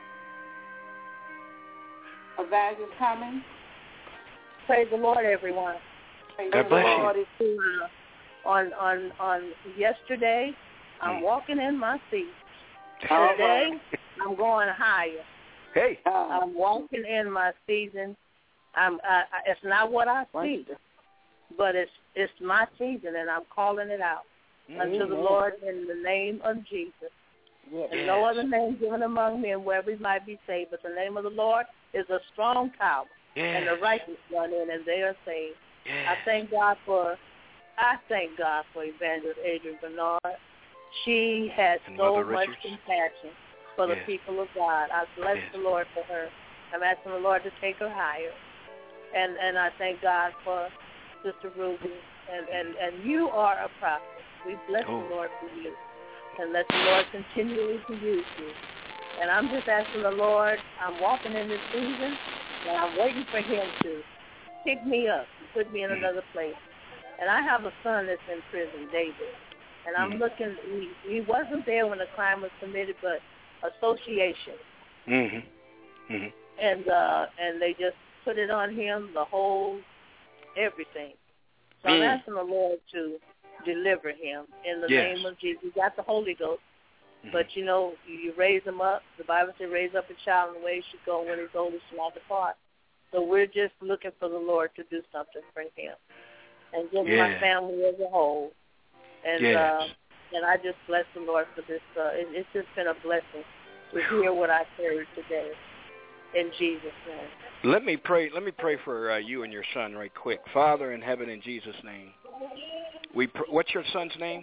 Evangelist Cummins. Praise the Lord, everyone. Praise God the bless Lord. you. Uh, on on on yesterday, I'm walking in my seat. All Today, right. I'm going higher. Hey. I'm walking in my season. I'm. I, I, it's not what I see, but it's it's my season, and I'm calling it out mm-hmm. unto the Lord in the name of Jesus. Yes. And no other name given among men where we might be saved, but the name of the Lord is a strong tower, yes. and the righteous run in, and they are saved. Yes. I thank God for. I thank God for Evangelist Adrian Bernard. She has and so Mother much Richards. compassion for yes. the people of God. I bless yes. the Lord for her. I'm asking the Lord to take her higher. And and I thank God for Sister Ruby. And, and, and you are a prophet. We bless oh. the Lord for you. And let the Lord continually to use you. And I'm just asking the Lord, I'm walking in this season, and I'm waiting for him to pick me up and put me in another place. And I have a son that's in prison, David. And I'm mm-hmm. looking, he, he wasn't there when the crime was committed, but association. Mm-hmm. Mm-hmm. And uh, and they just put it on him, the whole, everything. So mm. I'm asking the Lord to deliver him in the yes. name of Jesus. He got the Holy Ghost. Mm-hmm. But, you know, you raise him up. The Bible says raise up a child in the way he should go, and when he's old, he shall not depart. So we're just looking for the Lord to do something for him. And just yeah. my family as a whole. And yes. uh, and I just bless the Lord for this. Uh, it, it's just been a blessing to hear what I heard today. In Jesus' name. Let me pray. Let me pray for uh, you and your son right quick. Father in heaven, in Jesus' name. We. Pr- what's your son's name?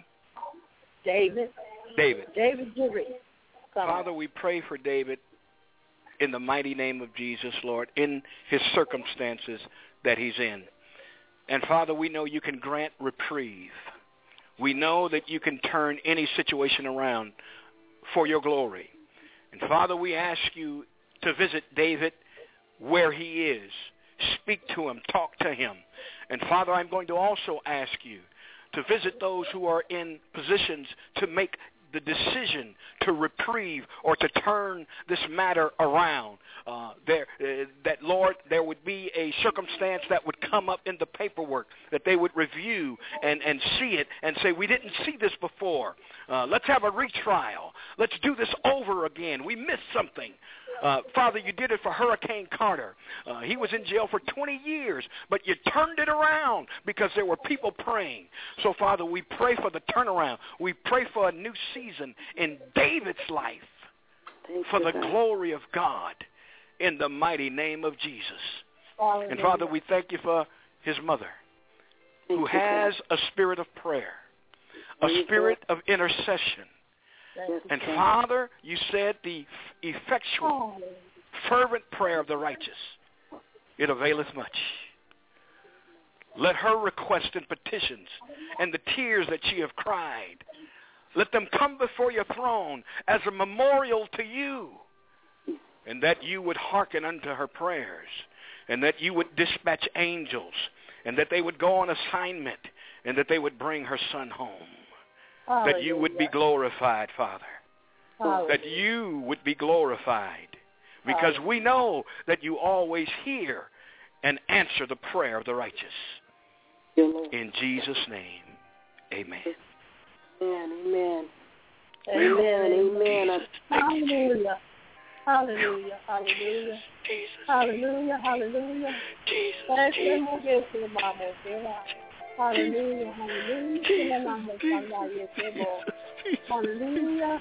David. David. David Jerry. Father, we pray for David in the mighty name of Jesus, Lord, in his circumstances that he's in. And Father, we know you can grant reprieve. We know that you can turn any situation around for your glory. And Father, we ask you to visit David where he is. Speak to him. Talk to him. And Father, I'm going to also ask you to visit those who are in positions to make the decision to reprieve or to turn this matter around. Uh, there, uh, that, Lord, there would be a circumstance that would come up in the paperwork that they would review and, and see it and say, we didn't see this before. Uh, let's have a retrial. Let's do this over again. We missed something. Uh, Father, you did it for Hurricane Carter. Uh, he was in jail for twenty years, but you turned it around because there were people praying. So, Father, we pray for the turnaround. We pray for a new season in David's life Thank for the God. glory of God in the mighty name of Jesus. Hallelujah. And, Father, we thank you for his mother thank who has God. a spirit of prayer, a thank spirit God. of intercession. And, Father, you said the effectual, fervent prayer of the righteous, it availeth much. Let her request and petitions and the tears that she have cried, let them come before your throne as a memorial to you, and that you would hearken unto her prayers, and that you would dispatch angels, and that they would go on assignment, and that they would bring her son home. Hallelujah. That you would be glorified, Father. Hallelujah. That you would be glorified. Because Hallelujah. we know that you always hear and answer the prayer of the righteous. In Jesus' name, amen. Amen, amen. Amen, amen. Hallelujah. Hallelujah, hallelujah. Hallelujah, hallelujah. Jesus, Hallelujah, hallelujah. Hallelujah.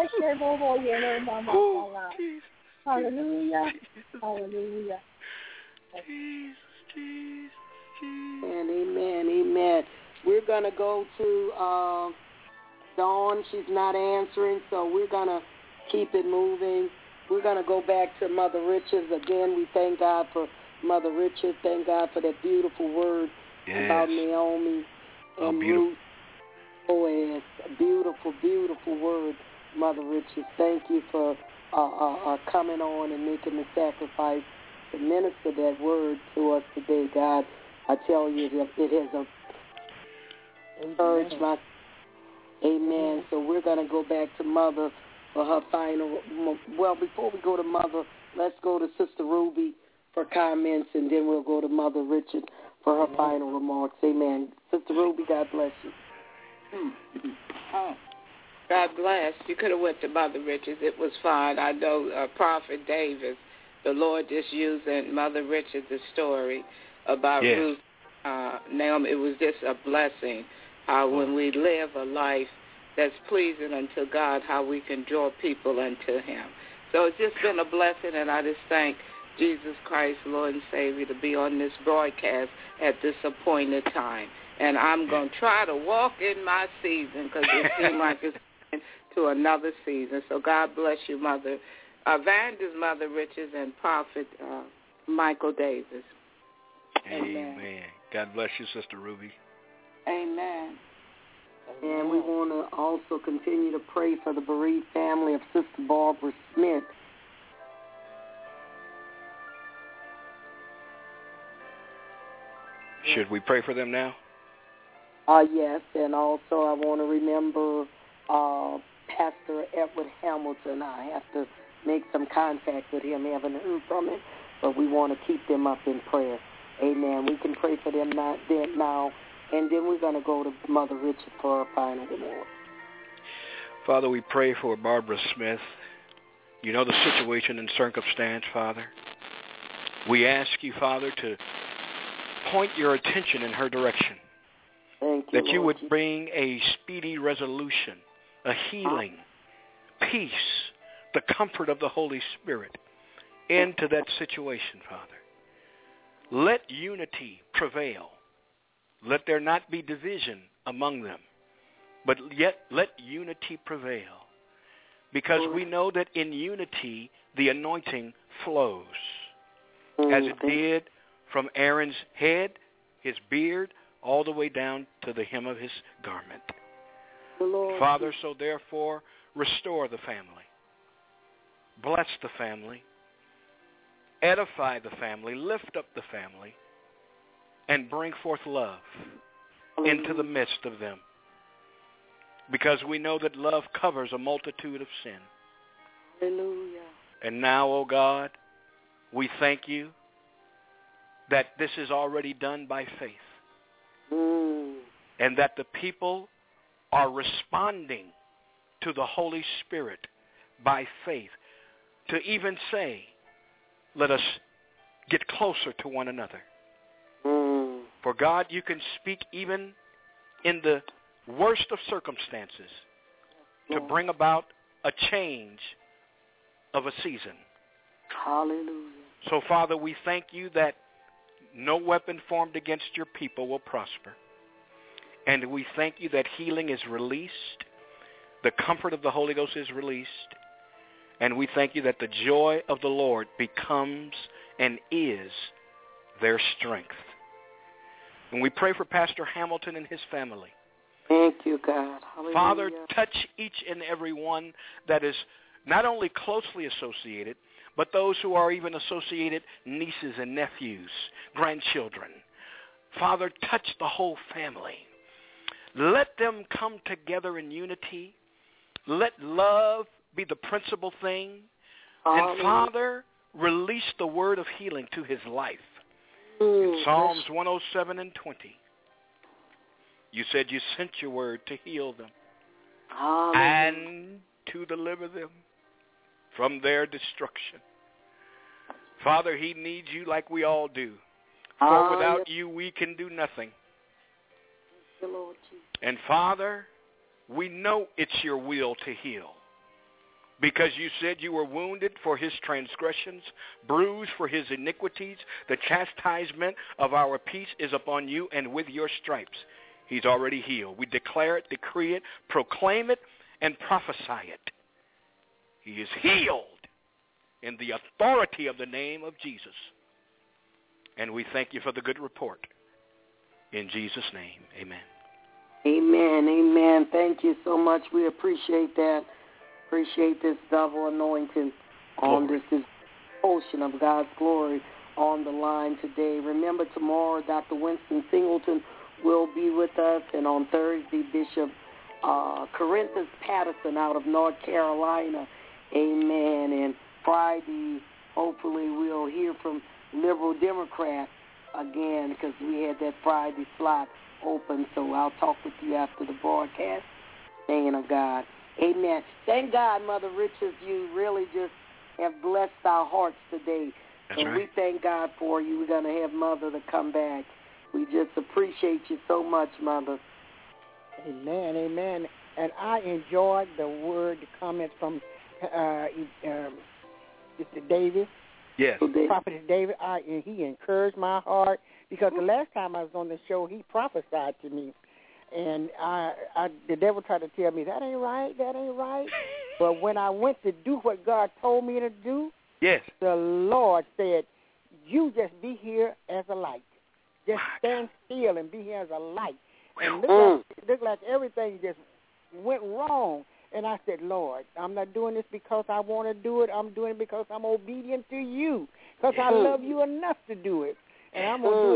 Hallelujah. Hallelujah. Jesus, Jesus, Jesus. And amen, amen. We're going to go to uh, Dawn. She's not answering, so we're going to keep it moving. We're going to go back to Mother Richards. Again, we thank God for Mother Richards. Thank God for that beautiful word yes. about Naomi and oh, Ruth. Boaz. A beautiful, beautiful word, Mother Richards. Thank you for uh, uh, uh, coming on and making the sacrifice to minister that word to us today, God. I tell you, it has encouraged my... Amen. So we're going to go back to Mother for her final... Well, before we go to Mother, let's go to Sister Ruby for comments, and then we'll go to Mother Richard for her Amen. final remarks. Amen. Sister Ruby, God bless you. Oh, God bless. You could have went to Mother Richards. It was fine. I know uh, Prophet Davis, the Lord just using Mother Richards' story about yes. Ruth, uh, Naomi. It was just a blessing how uh, when we live a life that's pleasing unto God, how we can draw people unto him. So it's just been a blessing, and I just thank Jesus Christ, Lord and Savior, to be on this broadcast at this appointed time. And I'm going to try to walk in my season because it seems like it's to another season. So God bless you, Mother. Evangelist Mother Richards and Prophet uh, Michael Davis. Amen. Amen. God bless you, Sister Ruby. Amen. And we want to also continue to pray for the bereaved family of Sister Barbara Smith. Should we pray for them now? Uh, yes, and also I want to remember uh, Pastor Edward Hamilton. I have to make some contact with him. I haven't heard from him, but we want to keep them up in prayer. Amen. We can pray for them now, then now, and then we're going to go to Mother Richard for our final remarks. Father, we pray for Barbara Smith. You know the situation and circumstance, Father. We ask you, Father, to point your attention in her direction. Thank you, that you Lord would bring a speedy resolution, a healing, peace, the comfort of the Holy Spirit into that situation, Father. Let unity prevail. Let there not be division among them, but yet let unity prevail. Because we know that in unity, the anointing flows, as it did from Aaron's head, his beard, all the way down to the hem of his garment. Father, so therefore, restore the family. Bless the family. Edify the family. Lift up the family. And bring forth love into the midst of them. Because we know that love covers a multitude of sin. Hallelujah. And now, O God, we thank you that this is already done by faith. Mm. And that the people are responding to the Holy Spirit by faith to even say, let us get closer to one another. Mm. For God, you can speak even in the worst of circumstances to bring about a change of a season. Hallelujah. So, Father, we thank you that no weapon formed against your people will prosper. And we thank you that healing is released. The comfort of the Holy Ghost is released. And we thank you that the joy of the Lord becomes and is their strength. And we pray for Pastor Hamilton and his family. Thank you, God. Hallelujah. Father, touch each and every one that is not only closely associated, but those who are even associated nieces and nephews, grandchildren. Father, touch the whole family. Let them come together in unity. Let love be the principal thing. Hallelujah. And Father, release the word of healing to his life. Mm. In Psalms one oh seven and twenty, you said you sent your word to heal them. Hallelujah. And to deliver them from their destruction. Father, he needs you like we all do. For without you, we can do nothing. The Lord Jesus. And Father, we know it's your will to heal. Because you said you were wounded for his transgressions, bruised for his iniquities. The chastisement of our peace is upon you, and with your stripes he's already healed. We declare it, decree it, proclaim it, and prophesy it. He is healed in the authority of the name of Jesus. And we thank you for the good report. In Jesus' name, amen. Amen, amen. Thank you so much. We appreciate that. Appreciate this double anointing on this, this portion of God's glory on the line today. Remember, tomorrow, Doctor Winston Singleton will be with us, and on Thursday, Bishop uh, Corinthus Patterson out of North Carolina. Amen. And Friday, hopefully, we'll hear from Liberal Democrats again, because we had that Friday slot open. So I'll talk with you after the broadcast. Man of God. Amen. Thank God, Mother Richards, you really just have blessed our hearts today. That's and right. we thank God for you. We're going to have Mother to come back. We just appreciate you so much, Mother. Amen, amen. And I enjoyed the word, the comments from uh, um, Mister Davis. Yes. Prophet David. I, he encouraged my heart, because the last time I was on the show, he prophesied to me. And I, I, the devil tried to tell me, that ain't right, that ain't right. But when I went to do what God told me to do, yes, the Lord said, you just be here as a light. Just stand still and be here as a light. And look Mm. like, it looked like everything just went wrong. And I said, Lord, I'm not doing this because I want to do it. I'm doing it because I'm obedient to you, because I love you enough to do it. And I'm going to do it in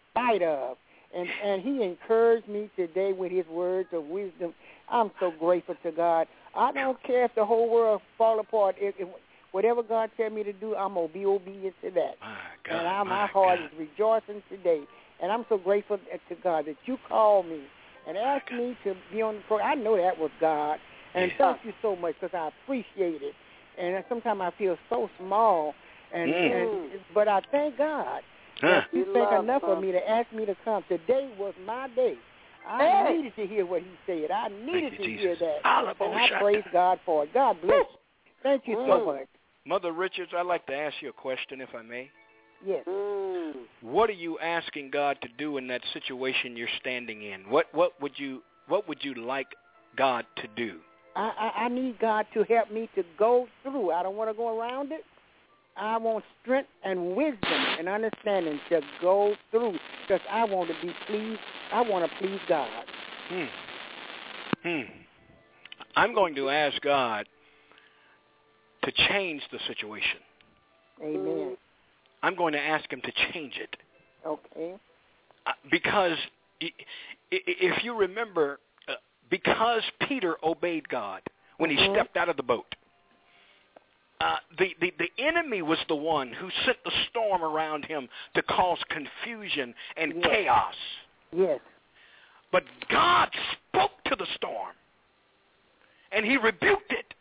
spite of. And and he encouraged me today with his words of wisdom. I'm so grateful to God. I don't care if the whole world fall apart. If, if whatever God tell me to do, I'm going to be obedient to that. My God, and I, my, my heart God. is rejoicing today. And I'm so grateful to God that you called me and asked me to be on the program. I know that was God. And yeah. thank you so much because I appreciate it. And sometimes I feel so small. And, mm. and But I thank God. Huh. You think enough of me to ask me to come. Today was my day. I hey. needed to hear what he said. I needed you, to Jesus. hear that. Alabo and I shut praise God for it. God bless you. Thank you mm. so much. Mother Richards, I'd like to ask you a question, if I may. Yes. Mm. What are you asking God to do in that situation you're standing in? What what would you what would you like God to do? I, I, I need God to help me to go through. I don't want to go around it. I want strength and wisdom and understanding to go through because I want to be pleased. I want to please God. Hmm. Hmm. I'm going to ask God to change the situation. Amen. I'm going to ask him to change it. Okay. Uh, because if you remember, uh, because Peter obeyed God when mm-hmm. he stepped out of the boat, Uh, the, the, the enemy was the one who sent the storm around him to cause confusion and yes. chaos. Yes. But God spoke to the storm, and he rebuked it.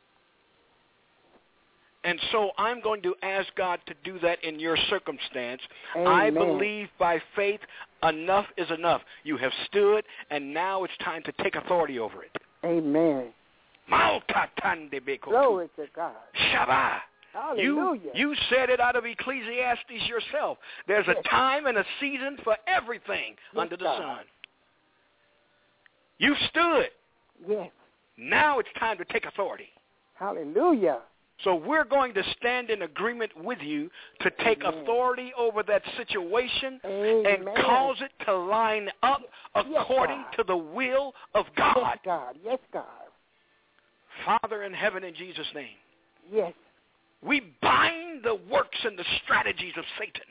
And so I'm going to ask God to do that in your circumstance. Amen. I believe by faith enough is enough. You have stood, and now it's time to take authority over it. Amen. Glory to God. Shabbat. Hallelujah. You, you said it out of Ecclesiastes yourself. There's yes. a time and a season for everything yes, under the God. sun. You stood. Yes. Now it's time to take authority. Hallelujah. So we're going to stand in agreement with you to take Amen. authority over that situation Amen. and cause it to line up according yes, to the will of God. Yes, God. Yes, God. Father in heaven, in Jesus' name. Yes. We bind the works and the strategies of Satan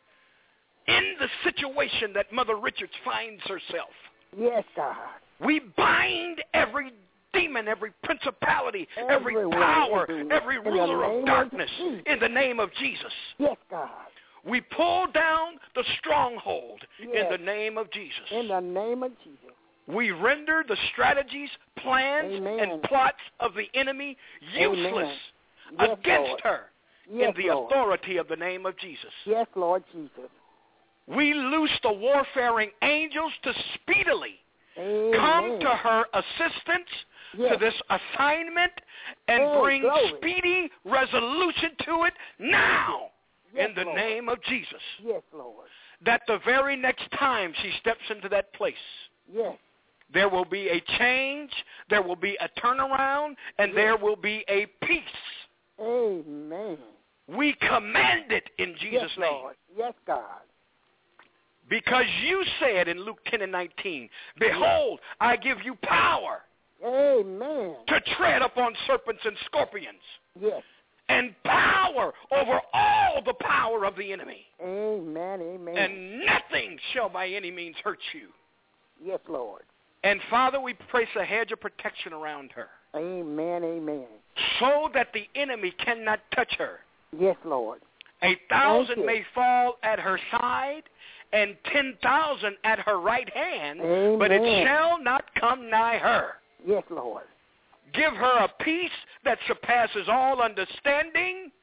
in the situation that Mother Richards finds herself. Yes, God. We bind every demon, every principality, every Everywhere, power, everywhere. every ruler of darkness of in the name of Jesus. Yes, God. We pull down the stronghold yes. in the name of Jesus. In the name of Jesus. We render the strategies, plans, Amen. and plots of the enemy useless yes, against Lord. her yes, in the Lord. authority of the name of Jesus. Yes, Lord Jesus. We loose the warfaring angels to speedily Amen. come to her assistance yes. to this assignment and hey, bring glory. speedy resolution to it now yes, in the Lord. name of Jesus. Yes, Lord. That the very next time she steps into that place, yes. there will be a change, there will be a turnaround, and yes. there will be a peace. Amen. We command it in Jesus' yes, name. Lord. Yes, God. Because you said in Luke ten and nineteen, behold, yes. I give you power Amen. to tread upon serpents and scorpions. Yes. And power over all the power of the enemy. Amen, amen. And nothing shall by any means hurt you. Yes, Lord. And Father, we place a hedge of protection around her. Amen, amen. So that the enemy cannot touch her. Yes, Lord. A thousand may fall at her side and ten thousand at her right hand, amen. But it shall not come nigh her. Yes, Lord. Give her a peace that surpasses all understanding.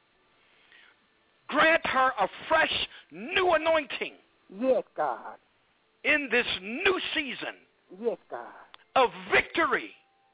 Grant her a fresh new anointing. Yes, God. In this new season. Yes, God. Of victory.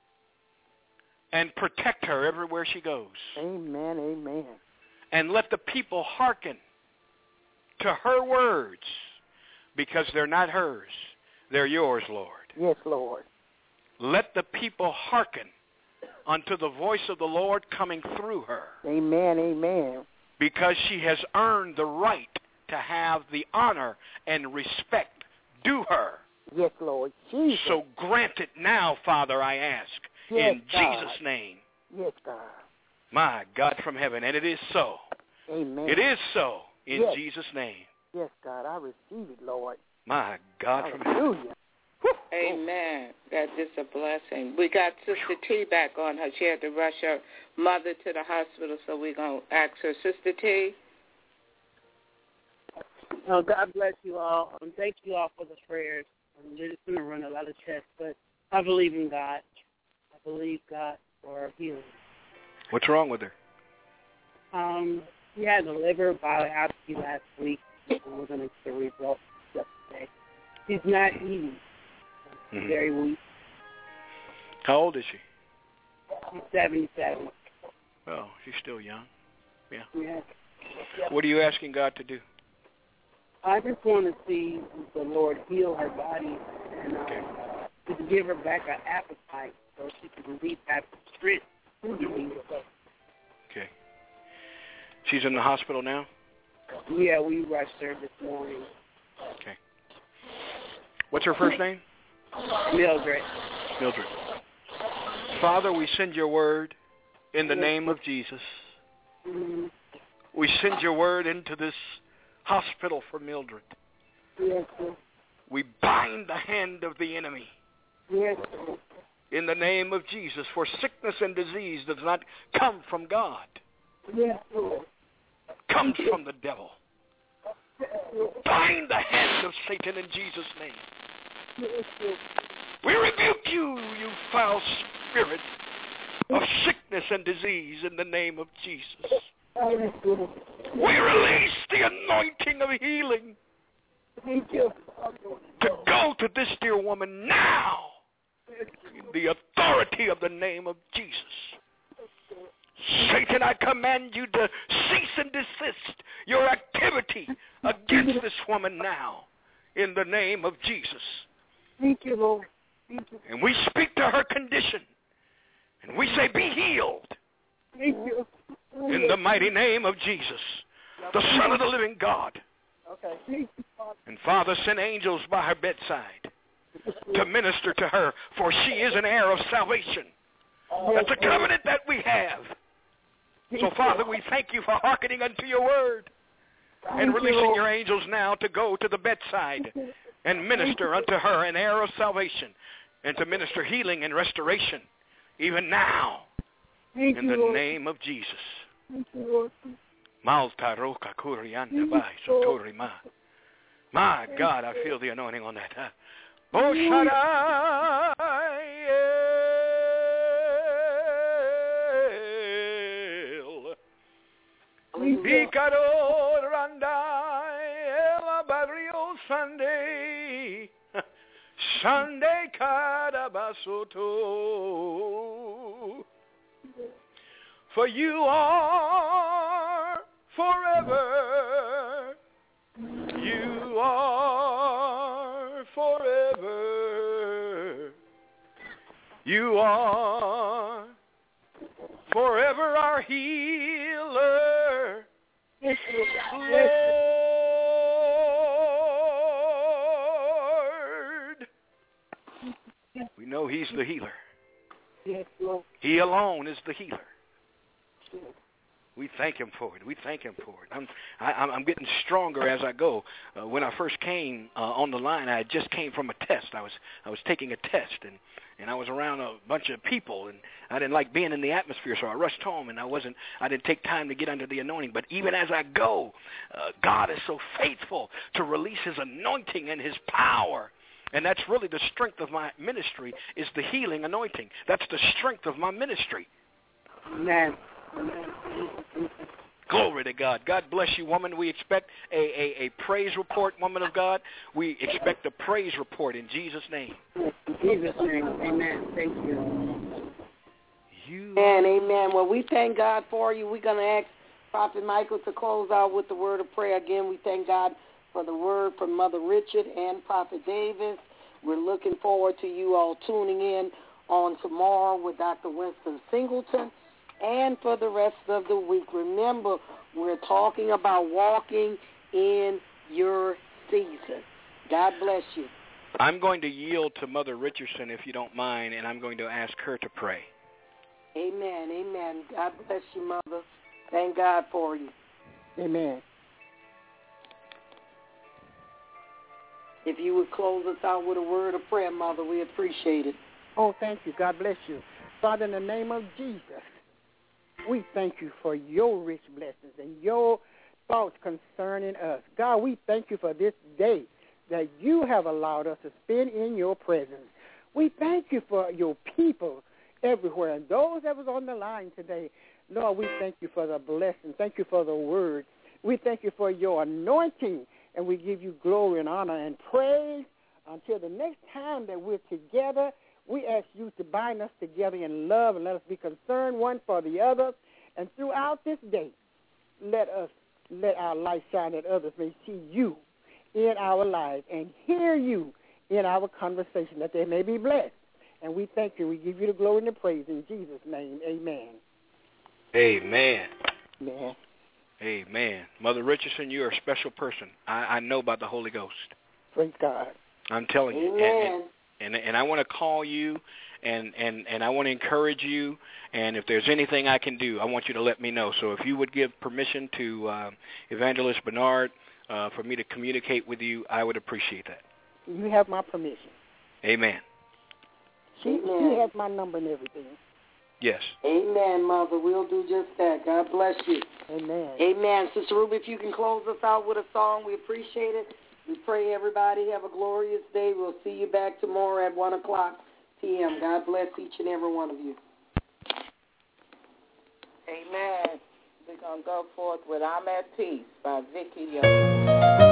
And protect her everywhere she goes. Amen, amen. And let the people hearken to her words, because they're not hers. They're yours, Lord. Yes, Lord. Let the people hearken unto the voice of the Lord coming through her. Amen, amen. Because she has earned the right to have the honor and respect due her. Yes, Lord. Jesus. So grant it now, Father, I ask, yes, in God. Jesus' name. Yes, God. My God from heaven, and it is so. Amen. It is so, in yes. Jesus' name. Yes, God, I receive it, Lord. My God from heaven. Hallelujah. Amen. That is a blessing. We got Sister T back on her. She had to rush her mother to the hospital, so we're going to ask her. Sister T? Oh, God bless you all. Um, thank you all for the prayers. Um, they're just going to run a lot of tests, but I believe in God. I believe God for healing. What's wrong with her? Um, we had a liver biopsy last week, and we're going to get the results yesterday. She's not eating. She's mm-hmm. very weak. How old is she? She's seventy-seven. Oh, she's still young. Yeah. Yeah. What are you asking God to do? I just want to see the Lord heal her body and uh, okay. to give her back an appetite so she can release that strength. Okay. She's in the hospital now? Yeah, we rushed her this morning. Okay. What's her first name? Mildred. Mildred. Father, we send your word in the name of Jesus. Mm-hmm. We send your word into this hospital for Mildred. Yes, sir. We bind the hand of the enemy. Yes, sir. In the name of Jesus, for sickness and disease does not come from God. Yes, sir. Comes from the devil. Bind the hand of Satan in Jesus' name. Yes, sir. We rebuke you, you foul spirit of sickness and disease in the name of Jesus. We release the anointing of healing Thank you. to go to this dear woman now in the authority of the name of Jesus. Satan, I command you to cease and desist your activity against this woman now in the name of Jesus. Thank you, Lord. Thank you. And we speak to her condition and we say, be healed. Thank you. In the mighty name of Jesus, the Son of the living God. Okay. And Father, send angels by her bedside to minister to her, for she is an heir of salvation. That's a covenant that we have. So, Father, we thank you for hearkening unto your word and releasing your angels now to go to the bedside and minister unto her, an heir of salvation, and to minister healing and restoration even now in the name of Jesus. My God, I feel the anointing on that. Huh? Oh, Sunday, Sunday Karabasoto. For you are forever. You are forever. You are forever our healer. Yes, Lord. We know he's the healer. Yes, Lord. He alone is the healer. We thank him for it. We thank him for it. I'm I, I'm getting stronger as I go. Uh, when I first came uh, on the line, I just came from a test. I was I was taking a test, and, and I was around a bunch of people, and I didn't like being in the atmosphere, so I rushed home, and I wasn't. I didn't take time to get under the anointing. But even as I go, uh, God is so faithful to release His anointing and His power. And that's really the strength of my ministry, is the healing anointing. That's the strength of my ministry. Amen. Glory to God. God bless you, woman. We expect a, a, a praise report, woman of God. We expect a praise report in Jesus' name. In Jesus' name. Amen. Thank you. you. And amen. Well, we thank God for you. We're going to ask Prophet Michael to close out with the word of prayer. Again, we thank God for the word from Mother Richard and Prophet Davis. We're looking forward to you all tuning in on tomorrow with Doctor Winston Singleton. And for the rest of the week, remember, we're talking about walking in your season. God bless you. I'm going to yield to Mother Richardson, if you don't mind, and I'm going to ask her to pray. Amen, amen. God bless you, Mother. Thank God for you. Amen. If you would close us out with a word of prayer, Mother, we appreciate it. Oh, thank you. God bless you. Father, in the name of Jesus, we thank you for your rich blessings and your thoughts concerning us. God, we thank you for this day that you have allowed us to spend in your presence. We thank you for your people everywhere and those that was on the line today. Lord, we thank you for the blessing. Thank you for the word. We thank you for your anointing, and we give you glory and honor and praise. Until the next time that we're together, we ask you to bind us together in love and let us be concerned one for the other. And throughout this day, let us let our light shine that others may see you in our lives and hear you in our conversation, that they may be blessed. And we thank you. We give you the glory and the praise in Jesus' name. Amen. Amen. Amen. Amen. Mother Richardson, you're a special person. I, I know about the Holy Ghost. Praise God. I'm telling you. Amen. And, and, and I want to call you, and, and, and I want to encourage you, and if there's anything I can do, I want you to let me know. So if you would give permission to uh, Evangelist Bernard uh, for me to communicate with you, I would appreciate that. You have my permission. Amen. She, Amen. she has my number and everything. Yes. Amen, Mother. We'll do just that. God bless you. Amen. Amen. Sister Ruby, if you can close us out with a song, we appreciate it. We pray everybody have a glorious day. We'll see you back tomorrow at one o'clock p.m. God bless each and every one of you. Amen. We're going to go forth with I'm at Peace by Vicki Young.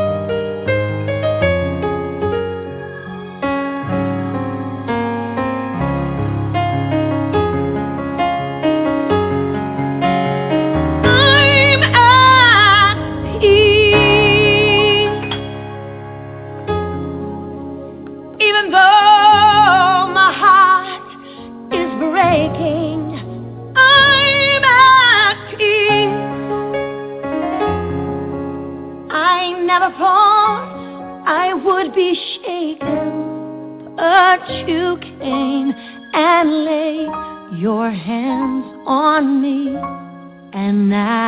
You came and laid your hands on me, and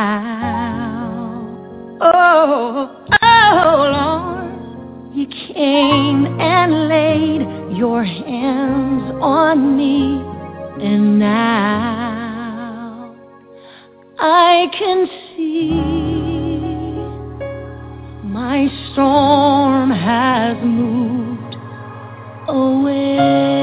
now, oh, oh Lord, you came and laid your hands on me, and now I can see my storm has moved away.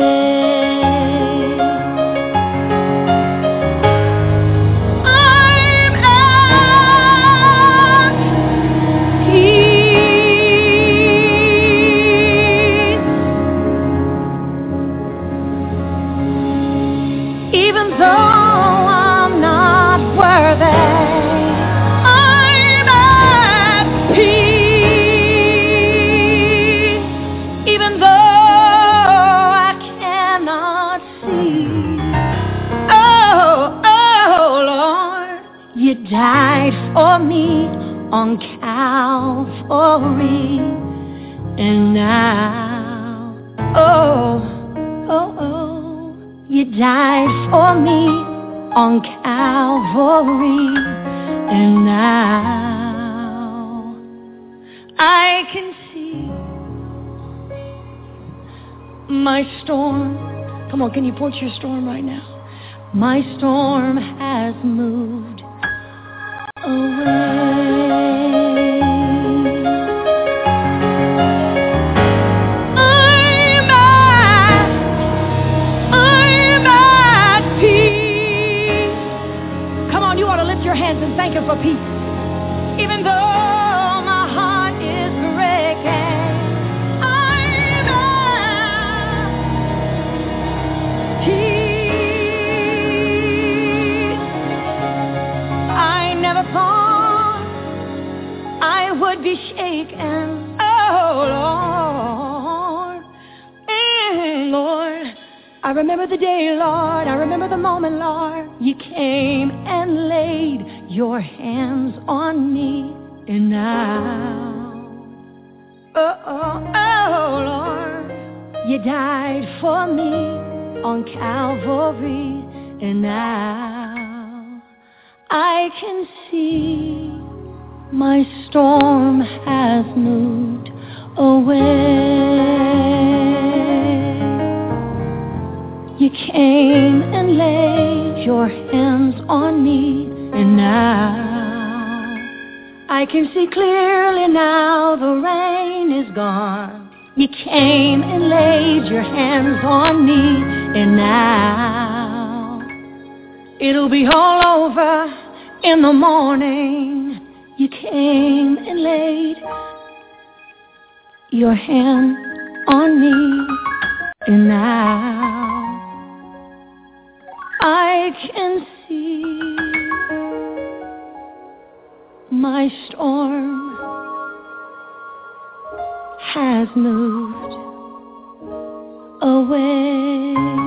Died for me on Calvary, and now, oh, oh, oh, you died for me on Calvary, and now I can see my storm. Come on, can you point your storm right now? My storm has moved away. I'm at, I'm at peace. Come on, you ought to lift your hands and thank Him for peace. Even though my heart is breaking, I'm at peace. Would be shaken, oh Lord, mm, Lord, I remember the day, Lord, I remember the moment, Lord, you came and laid your hands on me, and now, oh, oh, oh Lord, you died for me on Calvary, and now I can see my storm has moved away. You came and laid your hands on me, and now I can see clearly now the rain is gone. You came and laid your hands on me, and now it'll be all over in the morning. You came and laid your hand on me, and now I can see my storm has moved away.